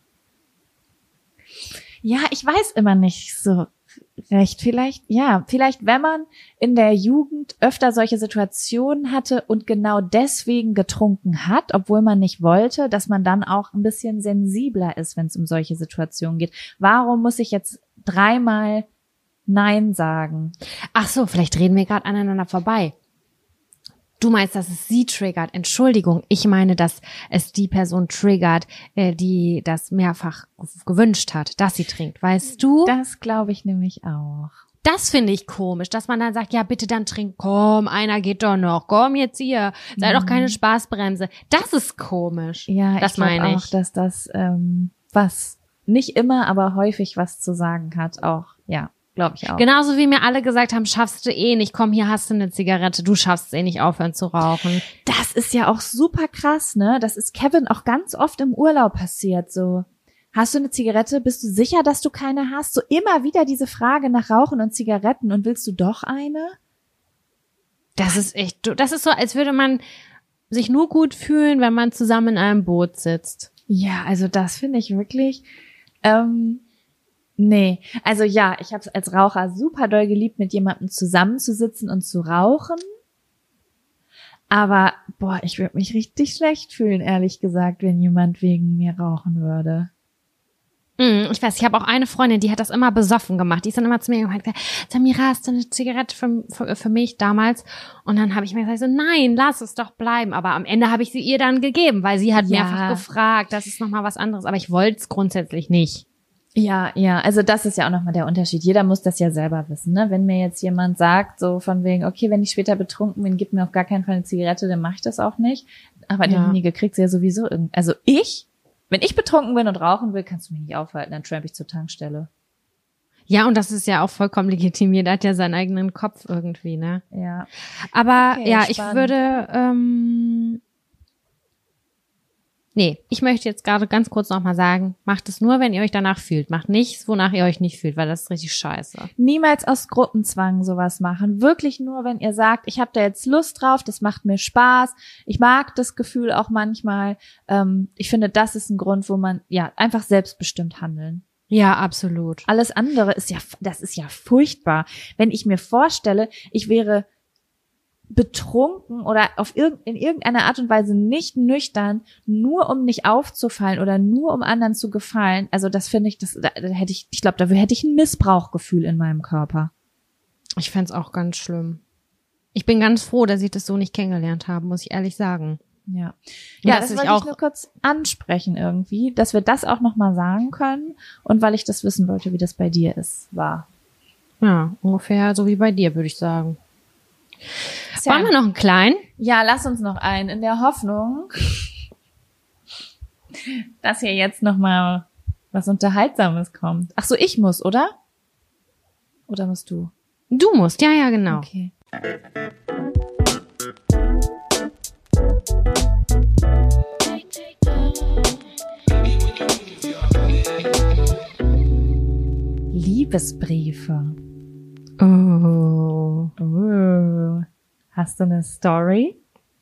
Speaker 1: Ja, ich weiß immer nicht so recht. Vielleicht, ja, vielleicht, wenn man in der Jugend öfter solche Situationen hatte und genau deswegen getrunken hat, obwohl man nicht wollte, dass man dann auch ein bisschen sensibler ist, wenn es um solche Situationen geht. Warum muss ich jetzt dreimal Nein sagen?
Speaker 2: Ach so, vielleicht reden wir gerade aneinander vorbei. Du meinst, dass es sie triggert. Entschuldigung, ich meine, dass es die Person triggert, äh, die das mehrfach g- gewünscht hat, dass sie trinkt. Weißt du?
Speaker 1: Das glaube ich nämlich auch.
Speaker 2: Das finde ich komisch, dass man dann sagt, ja, bitte dann trink. Komm, einer geht doch noch. Komm jetzt hier. Sei doch keine Spaßbremse. Das ist komisch.
Speaker 1: Ja,
Speaker 2: das
Speaker 1: ich glaube
Speaker 2: meine
Speaker 1: auch,
Speaker 2: ich.
Speaker 1: dass das ähm, was nicht immer, aber häufig was zu sagen hat, auch, ja. glaube ich auch.
Speaker 2: Genauso wie mir alle gesagt haben, schaffst du eh nicht, komm, hier hast du eine Zigarette, du schaffst eh nicht aufhören zu rauchen.
Speaker 1: Das ist ja auch super krass, ne? Das ist Kevin auch ganz oft im Urlaub passiert, so. Hast du eine Zigarette? Bist du sicher, dass du keine hast? So immer wieder diese Frage nach Rauchen und Zigaretten und willst du doch eine?
Speaker 2: Das ist echt, das ist so, als würde man sich nur gut fühlen, wenn man zusammen in einem Boot sitzt.
Speaker 1: Ja, also das finde ich wirklich, ähm, nee. Also ja, ich habe es als Raucher super doll geliebt, mit jemandem zusammenzusitzen und zu rauchen. Aber, boah, ich würde mich richtig schlecht fühlen, ehrlich gesagt, wenn jemand wegen mir rauchen würde.
Speaker 2: Mm, ich weiß, ich habe auch eine Freundin, die hat das immer besoffen gemacht. Die ist dann immer zu mir gekommen und hat gesagt, Samira, hast du eine Zigarette für, für, für mich damals? Und dann habe ich mir gesagt, so, nein, lass es doch bleiben. Aber am Ende habe ich sie ihr dann gegeben, weil sie hat
Speaker 1: Ja.
Speaker 2: mehrfach gefragt, das ist nochmal was anderes. Aber ich wollte es grundsätzlich nicht.
Speaker 1: Ja, ja, also das ist ja auch nochmal der Unterschied. Jeder muss das ja selber wissen, ne? Wenn mir jetzt jemand sagt, so von wegen, okay, wenn ich später betrunken bin, gib mir auf gar keinen Fall eine Zigarette, dann mache ich das auch nicht. Aber
Speaker 2: Ja.
Speaker 1: derjenige kriegt sie ja sowieso irgendwie. Also ich, wenn ich betrunken bin und rauchen will, kannst du mich nicht aufhalten, dann tramp ich zur Tankstelle.
Speaker 2: Ja, und das ist ja auch vollkommen legitimiert. Er hat ja seinen eigenen Kopf irgendwie, ne?
Speaker 1: Ja.
Speaker 2: Aber
Speaker 1: Okay,
Speaker 2: ja,
Speaker 1: spannend.
Speaker 2: ich würde, ähm, nee, ich möchte jetzt gerade ganz kurz nochmal sagen, macht es nur, wenn ihr euch danach fühlt. Macht nichts, wonach ihr euch nicht fühlt, weil das ist richtig scheiße.
Speaker 1: Niemals aus Gruppenzwang sowas machen. Wirklich nur, wenn ihr sagt, ich habe da jetzt Lust drauf, das macht mir Spaß. Ich mag das Gefühl auch manchmal. Ähm, ich finde, das ist ein Grund, wo man, ja, einfach selbstbestimmt handeln.
Speaker 2: Ja, absolut.
Speaker 1: Alles andere ist ja, das ist ja furchtbar. Wenn ich mir vorstelle, ich wäre betrunken oder auf irg- in irgendeiner Art und Weise nicht nüchtern, nur um nicht aufzufallen oder nur um anderen zu gefallen. Also das finde ich, das, da, da hätte ich, ich glaube, da hätte ich ein Missbrauchgefühl in meinem Körper.
Speaker 2: Ich fänd's auch ganz schlimm. Ich bin ganz froh, dass ich das so nicht kennengelernt habe, muss ich ehrlich sagen.
Speaker 1: Ja,
Speaker 2: Und
Speaker 1: ja,
Speaker 2: dass
Speaker 1: das
Speaker 2: ich
Speaker 1: wollte
Speaker 2: auch-
Speaker 1: ich nur kurz ansprechen irgendwie, dass wir das auch nochmal sagen können und weil ich das wissen wollte, wie das bei dir ist, war.
Speaker 2: Ja, ungefähr so wie bei dir, würde ich sagen.
Speaker 1: Tja.
Speaker 2: Wollen wir noch einen kleinen?
Speaker 1: Ja, lass uns noch einen, in der Hoffnung, dass hier jetzt nochmal was Unterhaltsames kommt. Ach so, ich muss, oder? Oder musst du?
Speaker 2: Du musst, ja, ja, genau.
Speaker 1: Okay. Liebesbriefe.
Speaker 2: Oh.
Speaker 1: Oh. Hast du eine Story?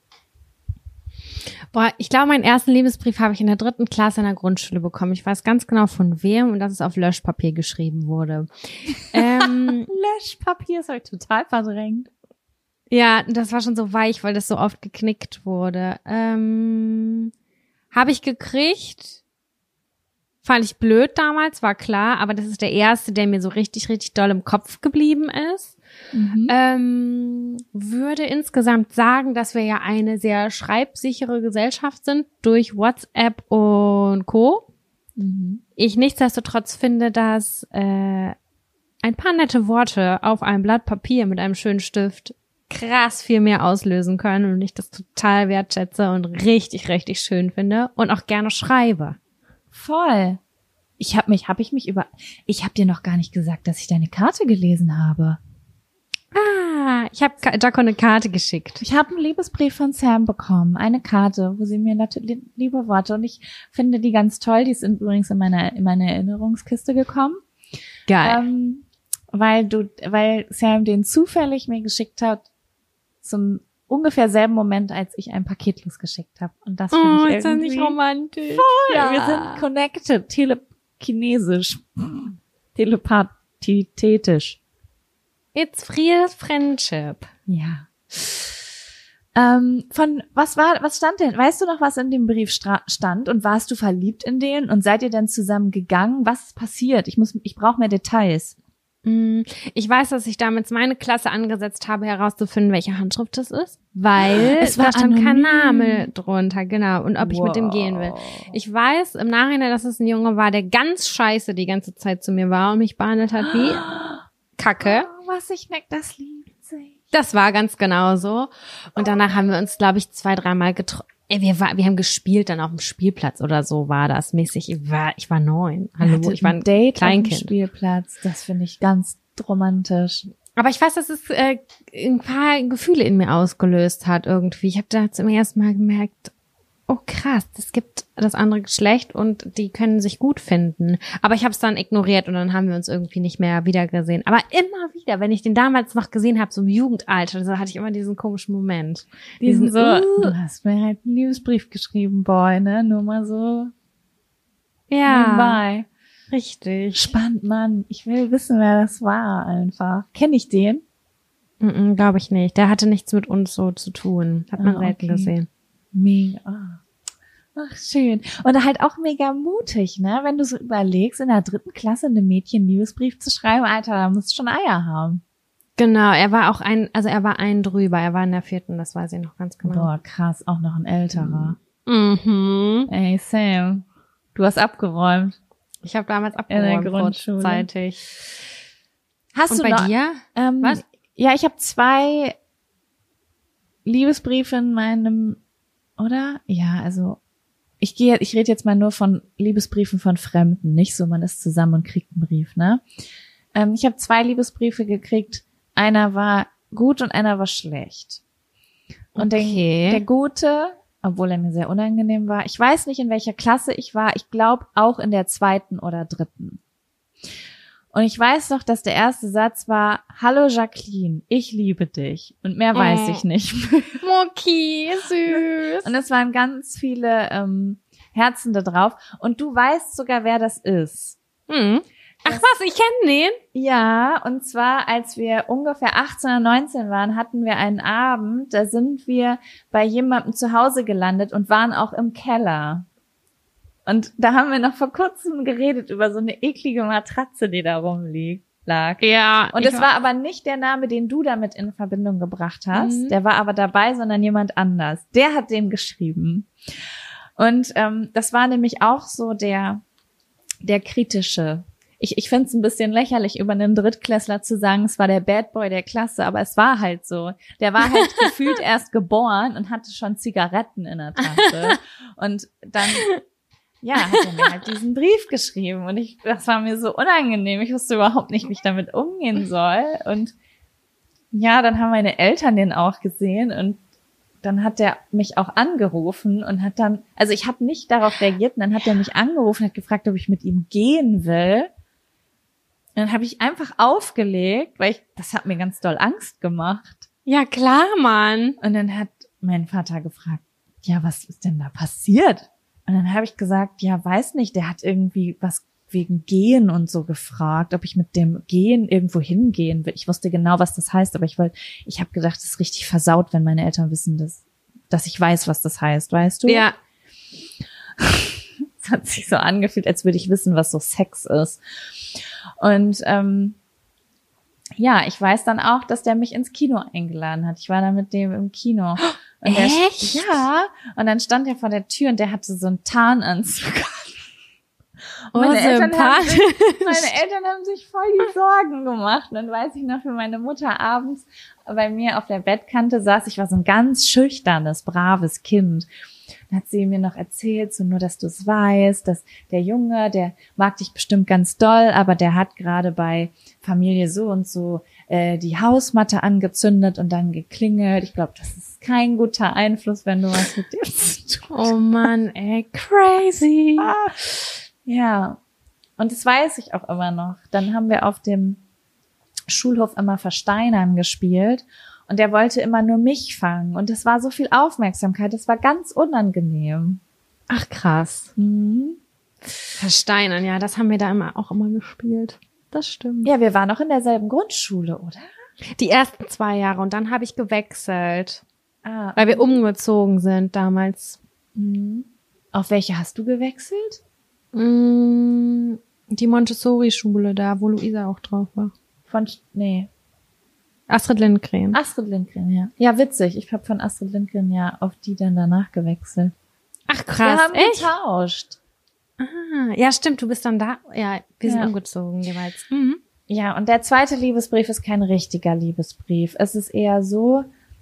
Speaker 2: Boah, ich glaube, meinen ersten Liebesbrief habe ich in der dritten Klasse in der Grundschule bekommen. Ich weiß ganz genau von wem und dass es auf Löschpapier geschrieben wurde. ähm,
Speaker 1: Löschpapier ist euch total verdrängt.
Speaker 2: ja, das war schon so weich, weil das so oft geknickt wurde. Ähm, habe ich gekriegt. Fand ich blöd damals, war klar, aber das ist der erste, der mir so richtig, richtig doll im Kopf geblieben ist.
Speaker 1: Mhm.
Speaker 2: Ähm, würde insgesamt sagen, dass wir ja eine sehr schreibsichere Gesellschaft sind durch WhatsApp und Co.
Speaker 1: Mhm.
Speaker 2: Ich nichtsdestotrotz finde, dass äh, ein paar nette Worte auf einem Blatt Papier mit einem schönen Stift krass viel mehr auslösen können und ich das total wertschätze und richtig, richtig schön finde und auch gerne schreibe.
Speaker 1: Voll. Ich habe mich, habe ich mich über, ich habe dir noch gar nicht gesagt, dass ich deine Karte gelesen habe.
Speaker 2: Ah, ich habe Jaco eine Karte geschickt.
Speaker 1: Ich habe einen Liebesbrief von Sam bekommen, eine Karte, wo sie mir natürlich liebe Worte und ich finde die ganz toll. Die sind übrigens in meine in meine Erinnerungskiste gekommen,
Speaker 2: Geil.
Speaker 1: ähm, weil du, weil Sam den zufällig mir geschickt hat zum ungefähr selben Moment, als ich ein Paket losgeschickt habe. Und das finde
Speaker 2: Oh,
Speaker 1: ich
Speaker 2: ist das
Speaker 1: irgendwie
Speaker 2: nicht romantisch?
Speaker 1: Ja, wir sind connected, telekinesisch, telepathetisch.
Speaker 2: It's real friendship.
Speaker 1: Ja. Ähm, von, was war, was stand denn? Weißt du noch, was in dem Brief stra- stand? Und warst du verliebt in den? Und seid ihr denn zusammen gegangen? Was ist passiert? Ich muss, ich brauche mehr Details.
Speaker 2: Ich weiß, dass ich damals meine Klasse angesetzt habe, herauszufinden, welche Handschrift es ist, weil
Speaker 1: Es war
Speaker 2: da stand kein
Speaker 1: anonym.
Speaker 2: Name drunter, genau, und ob ich mit dem gehen will. Ich weiß im Nachhinein, dass es ein Junge war, der ganz scheiße die ganze Zeit zu mir war und mich behandelt hat wie Kacke.
Speaker 1: Oh, was ich merke, das liebt sich.
Speaker 2: Das war ganz genau so. Und danach haben wir uns, glaube ich, zwei, dreimal getroffen. Wir, war, wir haben gespielt dann auf dem Spielplatz oder so war das mäßig. Ich war, ich war neun. Hallo,
Speaker 1: Hattet
Speaker 2: ich war
Speaker 1: ein
Speaker 2: ein
Speaker 1: Date auf dem
Speaker 2: Kleinkind.
Speaker 1: Spielplatz. Das finde ich ganz romantisch.
Speaker 2: Aber ich weiß, dass es äh, ein paar Gefühle in mir ausgelöst hat irgendwie. Ich habe da zum ersten Mal gemerkt, oh krass, es gibt das andere Geschlecht und die können sich gut finden. Aber ich habe es dann ignoriert und dann haben wir uns irgendwie nicht mehr wiedergesehen. Aber immer wieder, wenn ich den damals noch gesehen habe, so im Jugendalter, so hatte ich immer diesen komischen Moment.
Speaker 1: Diesen,
Speaker 2: Diesen
Speaker 1: so,
Speaker 2: uh,
Speaker 1: du hast mir halt einen Liebesbrief geschrieben, Boy, ne? Nur mal so
Speaker 2: ja,
Speaker 1: nebenbei.
Speaker 2: richtig.
Speaker 1: Spannend, Mann. Ich will wissen, wer das war einfach. Kenn ich den?
Speaker 2: Mm, glaube ich nicht. Der hatte nichts mit uns so zu tun. Hat man
Speaker 1: Ah,
Speaker 2: selten
Speaker 1: okay.
Speaker 2: gesehen.
Speaker 1: Mega. Ach, schön. Und halt auch mega mutig, ne? Wenn du so überlegst, in der dritten Klasse einem Mädchen einen Liebesbrief zu schreiben, Alter, da musst du schon Eier haben.
Speaker 2: Genau, er war auch ein, also er war ein drüber. Er war in der vierten, das weiß ich noch ganz genau.
Speaker 1: Boah, krass. Auch noch ein älterer.
Speaker 2: Mhm.
Speaker 1: Ey, Sam, du hast abgeräumt.
Speaker 2: Ich habe damals
Speaker 1: In der
Speaker 2: abgeräumt,
Speaker 1: Grundschule.
Speaker 2: kurzzeitig.
Speaker 1: Hast
Speaker 2: Und
Speaker 1: du
Speaker 2: bei
Speaker 1: noch,
Speaker 2: dir?
Speaker 1: Ähm,
Speaker 2: Was?
Speaker 1: Ja, ich habe zwei Liebesbriefe in meinem, oder? Ja, also ich gehe, ich rede jetzt mal nur von Liebesbriefen von Fremden, nicht so, man ist zusammen und kriegt einen Brief, ne? Ähm, ich habe zwei Liebesbriefe gekriegt. Einer war gut und einer war schlecht. Und
Speaker 2: Okay.
Speaker 1: der, der gute, obwohl er mir sehr unangenehm war, ich weiß nicht, in welcher Klasse ich war, ich glaube auch in der zweiten oder dritten. Und ich weiß noch, dass der erste Satz war, hallo Jacqueline, ich liebe dich. Und mehr weiß
Speaker 2: Oh.
Speaker 1: ich nicht.
Speaker 2: Moki, süß.
Speaker 1: Und es waren ganz viele ähm, Herzen da drauf. Und du weißt sogar, wer das ist.
Speaker 2: Hm. Ach was, ich kenne den.
Speaker 1: Ja, und zwar, als wir ungefähr achtzehn oder neunzehn waren, hatten wir einen Abend, da sind wir bei jemandem zu Hause gelandet und waren auch im Keller. Und da haben wir noch vor kurzem geredet über so eine eklige Matratze, die da rumliegt, lag.
Speaker 2: Ja.
Speaker 1: Und
Speaker 2: ich
Speaker 1: es war aber nicht der Name, den du damit in Verbindung gebracht hast.
Speaker 2: Mhm.
Speaker 1: Der war aber dabei, sondern jemand anders. Der hat den geschrieben. Und ähm, das war nämlich auch so der der kritische. Ich, ich finde es ein bisschen lächerlich, über einen Drittklässler zu sagen, es war der Bad Boy der Klasse, aber es war halt so. Der war halt gefühlt erst geboren und hatte schon Zigaretten in der Tasche. Und dann, ja, hat er mir halt diesen Brief geschrieben. Und ich, das war mir so unangenehm. Ich wusste überhaupt nicht, wie ich damit umgehen soll. Und ja, dann haben meine Eltern den auch gesehen und dann hat er mich auch angerufen und hat dann, also ich habe nicht darauf reagiert und dann hat er mich angerufen und hat gefragt, ob ich mit ihm gehen will. Und dann habe ich einfach aufgelegt, weil ich, das hat mir ganz doll Angst gemacht.
Speaker 2: Ja, klar, Mann.
Speaker 1: Und dann hat mein Vater gefragt, ja, was ist denn da passiert? Und dann habe ich gesagt, ja, weiß nicht, der hat irgendwie was wegen Gehen und so gefragt, ob ich mit dem Gehen irgendwo hingehen will. Ich wusste genau, was das heißt, aber ich wollte, ich habe gedacht, das ist richtig versaut, wenn meine Eltern wissen, dass, dass ich weiß, was das heißt, weißt du?
Speaker 2: Ja.
Speaker 1: Es hat sich so angefühlt, als würde ich wissen, was so Sex ist. Und ähm, ja, ich weiß dann auch, dass der mich ins Kino eingeladen hat. Ich war da mit dem im Kino. Und der,
Speaker 2: Echt?
Speaker 1: ja. Und dann stand er vor der Tür und der hatte so einen Tarnanzug.
Speaker 2: Oh,
Speaker 1: Meine Eltern, haben sich,
Speaker 2: sympathisch.
Speaker 1: meine Eltern haben sich voll die Sorgen gemacht. Und dann weiß ich noch, wie meine Mutter abends bei mir auf der Bettkante saß. Ich war so ein ganz schüchternes, braves Kind. Dann hat sie mir noch erzählt, so nur, dass du es weißt, dass der Junge, der mag dich bestimmt ganz doll, aber der hat gerade bei Familie so und so äh, die Hausmatte angezündet und dann geklingelt. Ich glaube, das ist kein guter Einfluss, wenn du was mit dir zu tun hast.
Speaker 2: Oh Mann, ey, crazy.
Speaker 1: Ja, und das weiß ich auch immer noch. Dann haben wir auf dem Schulhof immer Versteinern gespielt und der wollte immer nur mich fangen und es war so viel Aufmerksamkeit, das war ganz unangenehm.
Speaker 2: Ach, krass.
Speaker 1: Mhm.
Speaker 2: Versteinern, ja, das haben wir da immer auch immer gespielt. Das stimmt.
Speaker 1: Ja, wir waren noch in derselben Grundschule, oder?
Speaker 2: Die ersten zwei Jahre und dann habe ich gewechselt,
Speaker 1: Ah,
Speaker 2: weil wir umgezogen sind damals.
Speaker 1: mhm. Auf welche hast du gewechselt?
Speaker 2: Mm, Die Montessori-Schule da, wo Luisa auch drauf war.
Speaker 1: Von, nee,
Speaker 2: Astrid Lindgren.
Speaker 1: Astrid Lindgren, ja. Ja, witzig. Ich habe von Astrid Lindgren ja auf die dann danach gewechselt.
Speaker 2: Ach, krass,
Speaker 1: wir haben
Speaker 2: echt?
Speaker 1: getauscht.
Speaker 2: Ah, ja, stimmt, du bist dann da. Ja, wir sind
Speaker 1: Ja.
Speaker 2: umgezogen jeweils. Mhm.
Speaker 1: Ja, und der zweite Liebesbrief ist kein richtiger Liebesbrief. Es ist eher so,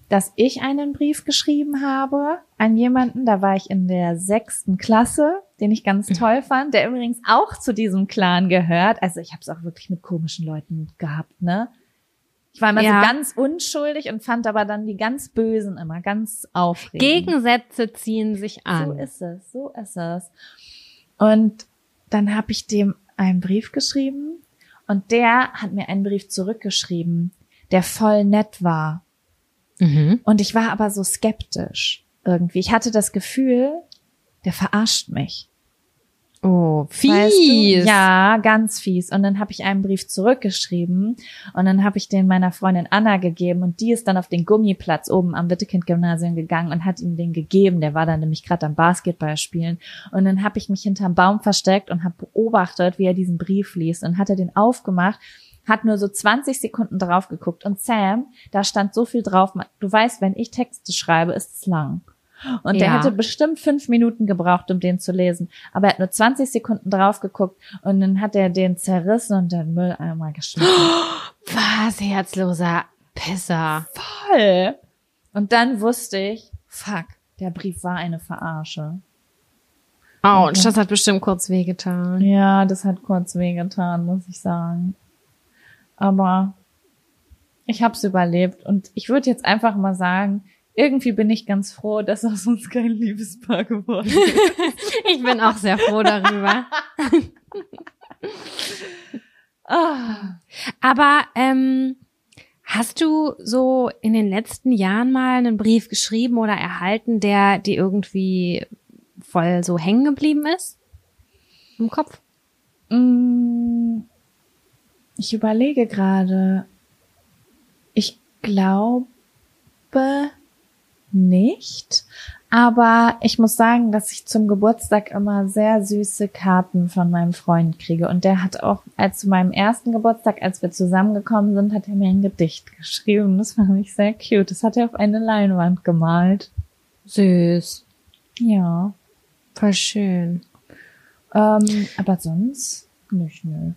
Speaker 1: dass ich einen Brief geschrieben habe an jemanden, da war ich in der sechsten Klasse, den ich ganz toll fand, der übrigens auch zu diesem Clan gehört. Also ich habe es auch wirklich mit komischen Leuten gehabt, ne? Ich war immer
Speaker 2: Ja.
Speaker 1: so ganz unschuldig und fand aber dann die ganz Bösen immer ganz aufregend.
Speaker 2: Gegensätze ziehen sich an.
Speaker 1: So ist es, so ist es. Und dann habe ich dem einen Brief geschrieben und der hat mir einen Brief zurückgeschrieben, der voll nett war.
Speaker 2: Mhm.
Speaker 1: Und ich war aber so skeptisch irgendwie. Ich hatte das Gefühl, der verarscht mich.
Speaker 2: Oh, fies.
Speaker 1: Weißt du? Ja, ganz fies. Und dann habe ich einen Brief zurückgeschrieben und dann habe ich den meiner Freundin Anna gegeben und die ist dann auf den Gummiplatz oben am Wittekind-Gymnasium gegangen und hat ihm den gegeben. Der war dann nämlich gerade am Basketball spielen. Und dann habe ich mich hinterm Baum versteckt und habe beobachtet, wie er diesen Brief liest und hat er den aufgemacht, hat nur so zwanzig Sekunden drauf geguckt und Sam, da stand so viel drauf. Du weißt, wenn ich Texte schreibe, ist es lang. Und der
Speaker 2: Ja.
Speaker 1: hätte bestimmt fünf Minuten gebraucht, um den zu lesen. Aber er hat nur zwanzig Sekunden drauf geguckt und dann hat er den zerrissen und den Mülleimer geschmissen.
Speaker 2: Was, herzloser Pisser.
Speaker 1: Voll! Und dann wusste ich, fuck, der Brief war eine Verarsche.
Speaker 2: Autsch, das hat bestimmt kurz wehgetan.
Speaker 1: Ja, das hat kurz wehgetan, muss ich sagen. Aber ich hab's überlebt und ich würde jetzt einfach mal sagen, irgendwie bin ich ganz froh, dass aus uns kein Liebespaar geworden ist.
Speaker 2: Ich bin auch sehr froh darüber.
Speaker 1: Ah.
Speaker 2: Aber ähm, hast du so in den letzten Jahren mal einen Brief geschrieben oder erhalten, der dir irgendwie voll so hängen geblieben ist? Im Kopf?
Speaker 1: Mm, Ich überlege gerade. Ich glaube nicht. Aber ich muss sagen, dass ich zum Geburtstag immer sehr süße Karten von meinem Freund kriege. Und der hat auch, als zu meinem ersten Geburtstag, als wir zusammengekommen sind, hat er mir ein Gedicht geschrieben. Das fand ich sehr cute. Das hat er auf eine Leinwand gemalt.
Speaker 2: Süß.
Speaker 1: Ja.
Speaker 2: Voll schön.
Speaker 1: Ähm, aber sonst nicht, nö.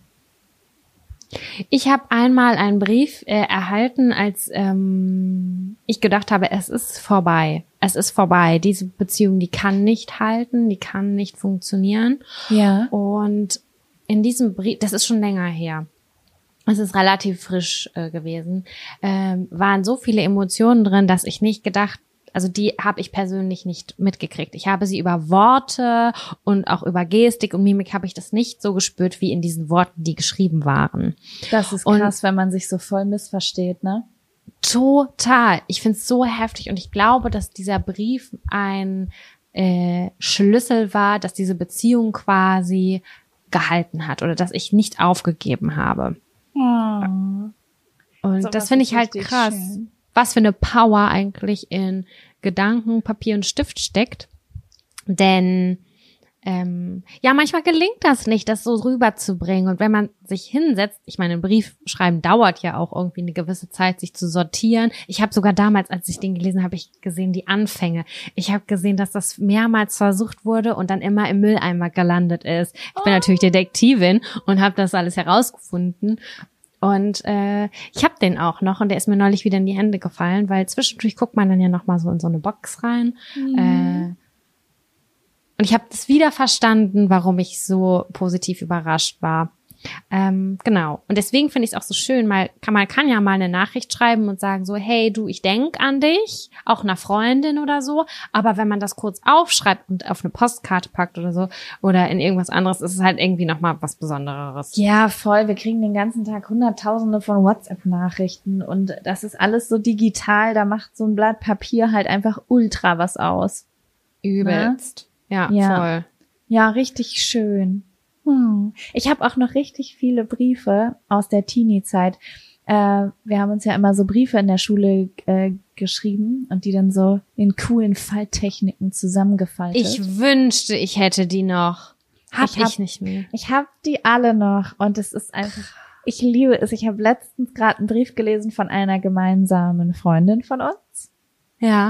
Speaker 2: Ich habe einmal einen Brief äh, erhalten, als ähm, ich gedacht habe, es ist vorbei. Es ist vorbei. Diese Beziehung, die kann nicht halten, die kann nicht funktionieren.
Speaker 1: Ja.
Speaker 2: Und in diesem Brief, das ist schon länger her, es ist relativ frisch äh, gewesen, ähm, waren so viele Emotionen drin, dass ich nicht gedacht, also die habe ich persönlich nicht mitgekriegt. Ich habe sie über Worte und auch über Gestik und Mimik habe ich das nicht so gespürt wie in diesen Worten, die geschrieben waren.
Speaker 1: Das ist
Speaker 2: Und-
Speaker 1: krass, wenn man sich so voll missversteht, ne?
Speaker 2: Total. Ich finde es so heftig und ich glaube, dass dieser Brief ein äh, Schlüssel war, dass diese Beziehung quasi gehalten hat oder dass ich nicht aufgegeben habe.
Speaker 1: Oh.
Speaker 2: Und
Speaker 1: Sowas
Speaker 2: das finde
Speaker 1: ist
Speaker 2: ich halt
Speaker 1: richtig
Speaker 2: krass,
Speaker 1: schön.
Speaker 2: was für eine Power eigentlich in Gedanken, Papier und Stift steckt. Denn ähm, ja, manchmal gelingt das nicht, das so rüberzubringen. Und wenn man sich hinsetzt, ich meine, ein Brief schreiben dauert ja auch irgendwie eine gewisse Zeit, sich zu sortieren. Ich habe sogar damals, als ich den gelesen habe, habe ich gesehen, die Anfänge. Ich habe gesehen, dass das mehrmals versucht wurde und dann immer im Mülleimer gelandet ist. Ich bin natürlich Detektivin und habe das alles herausgefunden. Und äh, ich habe den auch noch und der ist mir neulich wieder in die Hände gefallen, weil zwischendurch guckt man dann ja noch mal so in so eine Box rein.
Speaker 1: Mhm.
Speaker 2: Äh, und ich habe das wieder verstanden, warum ich so positiv überrascht war. Ähm, genau. Und deswegen finde ich es auch so schön, mal kann man kann ja mal eine Nachricht schreiben und sagen so, hey du, ich denk an dich, auch einer Freundin oder so. Aber wenn man das kurz aufschreibt und auf eine Postkarte packt oder so oder in irgendwas anderes, ist es halt irgendwie noch mal was Besonderes.
Speaker 1: Ja, voll. Wir kriegen den ganzen Tag Hunderttausende von WhatsApp-Nachrichten und das ist alles so digital. Da macht so ein Blatt Papier halt einfach ultra was aus.
Speaker 2: Übelst. Ja,
Speaker 1: Ja.
Speaker 2: voll.
Speaker 1: Ja, richtig schön. Hm. Ich habe auch noch richtig viele Briefe aus der Teenie-Zeit. Äh, wir haben uns ja immer so Briefe in der Schule äh, geschrieben und die dann so in coolen Falttechniken zusammengefaltet.
Speaker 2: Ich wünschte, ich hätte die noch. Hab
Speaker 1: Ich
Speaker 2: ich,
Speaker 1: hab-
Speaker 2: nicht mehr.
Speaker 1: Ich habe die alle noch und es ist einfach, ich liebe es. Ich habe letztens gerade einen Brief gelesen von einer gemeinsamen Freundin von uns.
Speaker 2: Ja.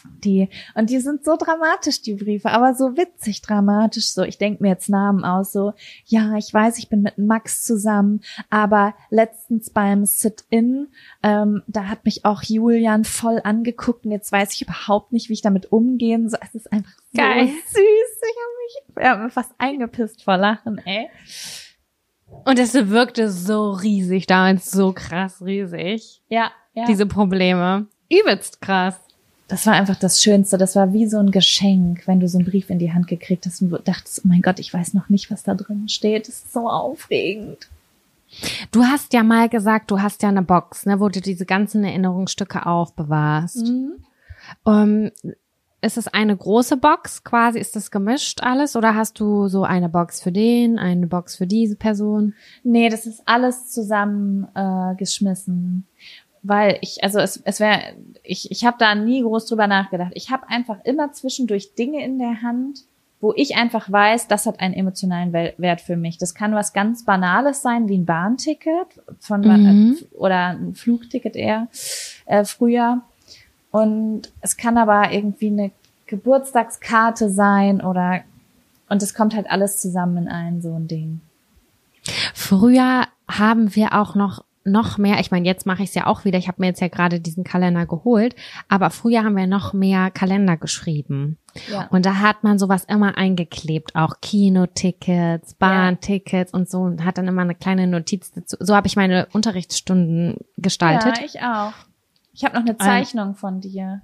Speaker 1: Die, und die sind so dramatisch, die Briefe, aber so witzig dramatisch, so, ich denke mir jetzt Namen aus, so, ja, ich weiß, ich bin mit Max zusammen, aber letztens beim Sit-In, ähm, da hat mich auch Julian voll angeguckt und jetzt weiß ich überhaupt nicht, wie ich damit umgehen soll. Es ist einfach so
Speaker 2: Geil.
Speaker 1: süß, ich habe mich, ich hab mich fast eingepisst vor Lachen, ey.
Speaker 2: Und es wirkte so riesig damals, so krass riesig.
Speaker 1: Ja, ja.
Speaker 2: Diese Probleme. Übelst krass.
Speaker 1: Das war einfach das Schönste. Das war wie so ein Geschenk, wenn du so einen Brief in die Hand gekriegt hast und dachtest, oh mein Gott, ich weiß noch nicht, was da drin steht. Das ist so aufregend.
Speaker 2: Du hast ja mal gesagt, du hast ja eine Box, ne, wo du diese ganzen Erinnerungsstücke aufbewahrst.
Speaker 1: Mhm.
Speaker 2: Um, ist es eine große Box quasi? Ist das gemischt alles? Oder hast du so eine Box für den, eine Box für diese Person?
Speaker 1: Nee, das ist alles zusammen äh, geschmissen. Weil ich, also es, es wäre, ich, ich habe da nie groß drüber nachgedacht. Ich habe einfach immer zwischendurch Dinge in der Hand, wo ich einfach weiß, das hat einen emotionalen Wert für mich. Das kann was ganz Banales sein, wie ein Bahnticket von
Speaker 2: Mhm.
Speaker 1: äh, oder ein Flugticket eher äh, früher. Und es kann aber irgendwie eine Geburtstagskarte sein oder und es kommt halt alles zusammen in ein so ein Ding.
Speaker 2: Früher haben wir auch noch noch mehr, ich meine, jetzt mache ich es ja auch wieder, ich habe mir jetzt ja gerade diesen Kalender geholt, aber früher haben wir noch mehr Kalender geschrieben.
Speaker 1: Ja.
Speaker 2: Und da hat man sowas immer eingeklebt, auch Kinotickets, Bahntickets und so, und hat dann immer eine kleine Notiz dazu. So habe ich meine Unterrichtsstunden gestaltet.
Speaker 1: Ja, ich auch. Ich habe noch eine Zeichnung von dir.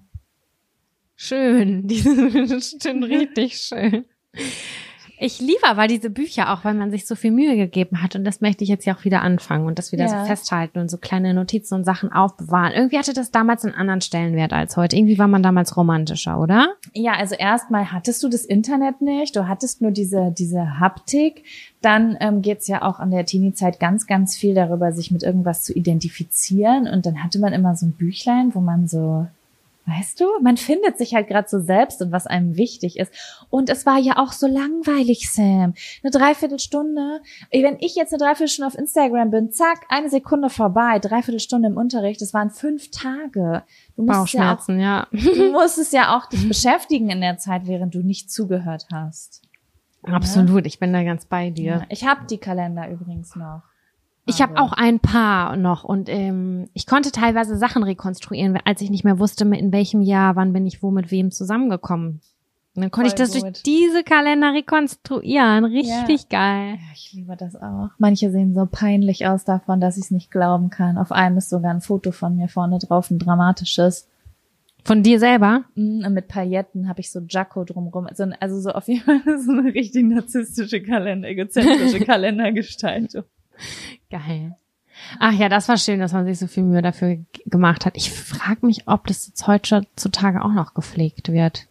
Speaker 2: Schön, diese stimmt richtig schön. Ich liebe aber diese Bücher auch, weil man sich so viel Mühe gegeben hat, und das möchte ich jetzt ja auch wieder anfangen und das wieder
Speaker 1: Ja.
Speaker 2: so festhalten und so kleine Notizen und Sachen aufbewahren. Irgendwie hatte das damals einen anderen Stellenwert als heute. Irgendwie war man damals romantischer, oder?
Speaker 1: Ja, also erstmal hattest du das Internet nicht, du hattest nur diese diese Haptik. Dann ähm, geht's ja auch an der Teenie-Zeit ganz, ganz viel darüber, sich mit irgendwas zu identifizieren. Und dann hatte man immer so ein Büchlein, wo man so, weißt du, man findet sich halt gerade so selbst und was einem wichtig ist. Und es war ja auch so langweilig, Sam. Eine Dreiviertelstunde. Wenn ich jetzt eine Dreiviertelstunde auf Instagram bin, zack, eine Sekunde vorbei, Dreiviertelstunde im Unterricht, das waren fünf Tage. Du musst ja auch,
Speaker 2: Bauchschmerzen, ja.
Speaker 1: du musstest ja auch dich beschäftigen in der Zeit, während du nicht zugehört hast.
Speaker 2: Absolut, ich bin da ganz bei dir.
Speaker 1: Ja. Ich habe die Kalender übrigens noch.
Speaker 2: Ich habe auch ein paar noch, und ähm, ich konnte teilweise Sachen rekonstruieren, als ich nicht mehr wusste, in welchem Jahr, wann bin ich wo mit wem zusammengekommen. Und dann konnte
Speaker 1: Voll
Speaker 2: ich das
Speaker 1: gut.
Speaker 2: durch diese Kalender rekonstruieren. Richtig geil.
Speaker 1: Ja, ich liebe das auch. Manche sehen so peinlich aus davon, dass ich es nicht glauben kann. Auf einem ist sogar ein Foto von mir vorne drauf, ein dramatisches.
Speaker 2: Von dir selber?
Speaker 1: Mm, Und mit Pailletten habe ich so Jacko drumrum. Also, also so auf jeden Fall so eine richtig narzisstische Kalender, egozentrische Kalendergestaltung.
Speaker 2: Geil. Ach ja, das war schön, dass man sich so viel Mühe dafür g- gemacht hat. Ich frage mich, ob das jetzt heutzutage auch noch gepflegt wird.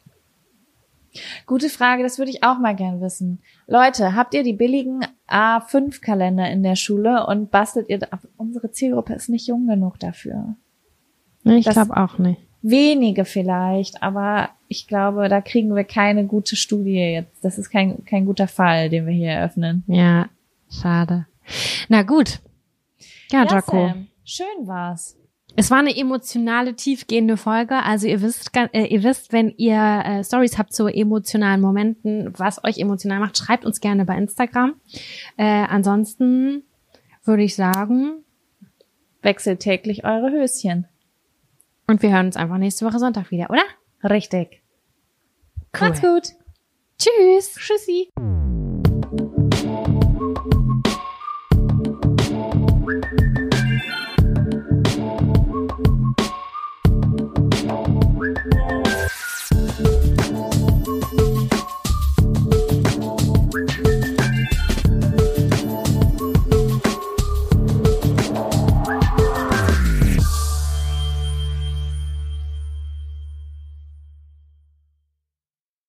Speaker 1: Gute Frage, das würde ich auch mal gern wissen. Leute, habt ihr die billigen A fünf Kalender in der Schule und bastelt ihr, da- unsere Zielgruppe ist nicht jung genug dafür.
Speaker 2: Ich
Speaker 1: Das-
Speaker 2: glaube auch nicht.
Speaker 1: Wenige vielleicht, aber ich glaube, da kriegen wir keine gute Studie jetzt. Das ist kein, kein guter Fall, den wir hier eröffnen.
Speaker 2: Ja, schade. Na gut. Ja, Jaco.
Speaker 1: Sam, schön war's.
Speaker 2: Es war eine emotionale, tiefgehende Folge. Also ihr wisst, ga- äh, ihr wisst, wenn ihr äh, Stories habt zu emotionalen Momenten, was euch emotional macht, schreibt uns gerne bei Instagram. Äh, ansonsten würde ich sagen,
Speaker 1: Wechselt täglich eure Höschen.
Speaker 2: und wir hören uns einfach nächste Woche Sonntag wieder, oder?
Speaker 1: Richtig.
Speaker 2: Cool.
Speaker 1: Macht's gut.
Speaker 2: Tschüss.
Speaker 1: Tschüssi.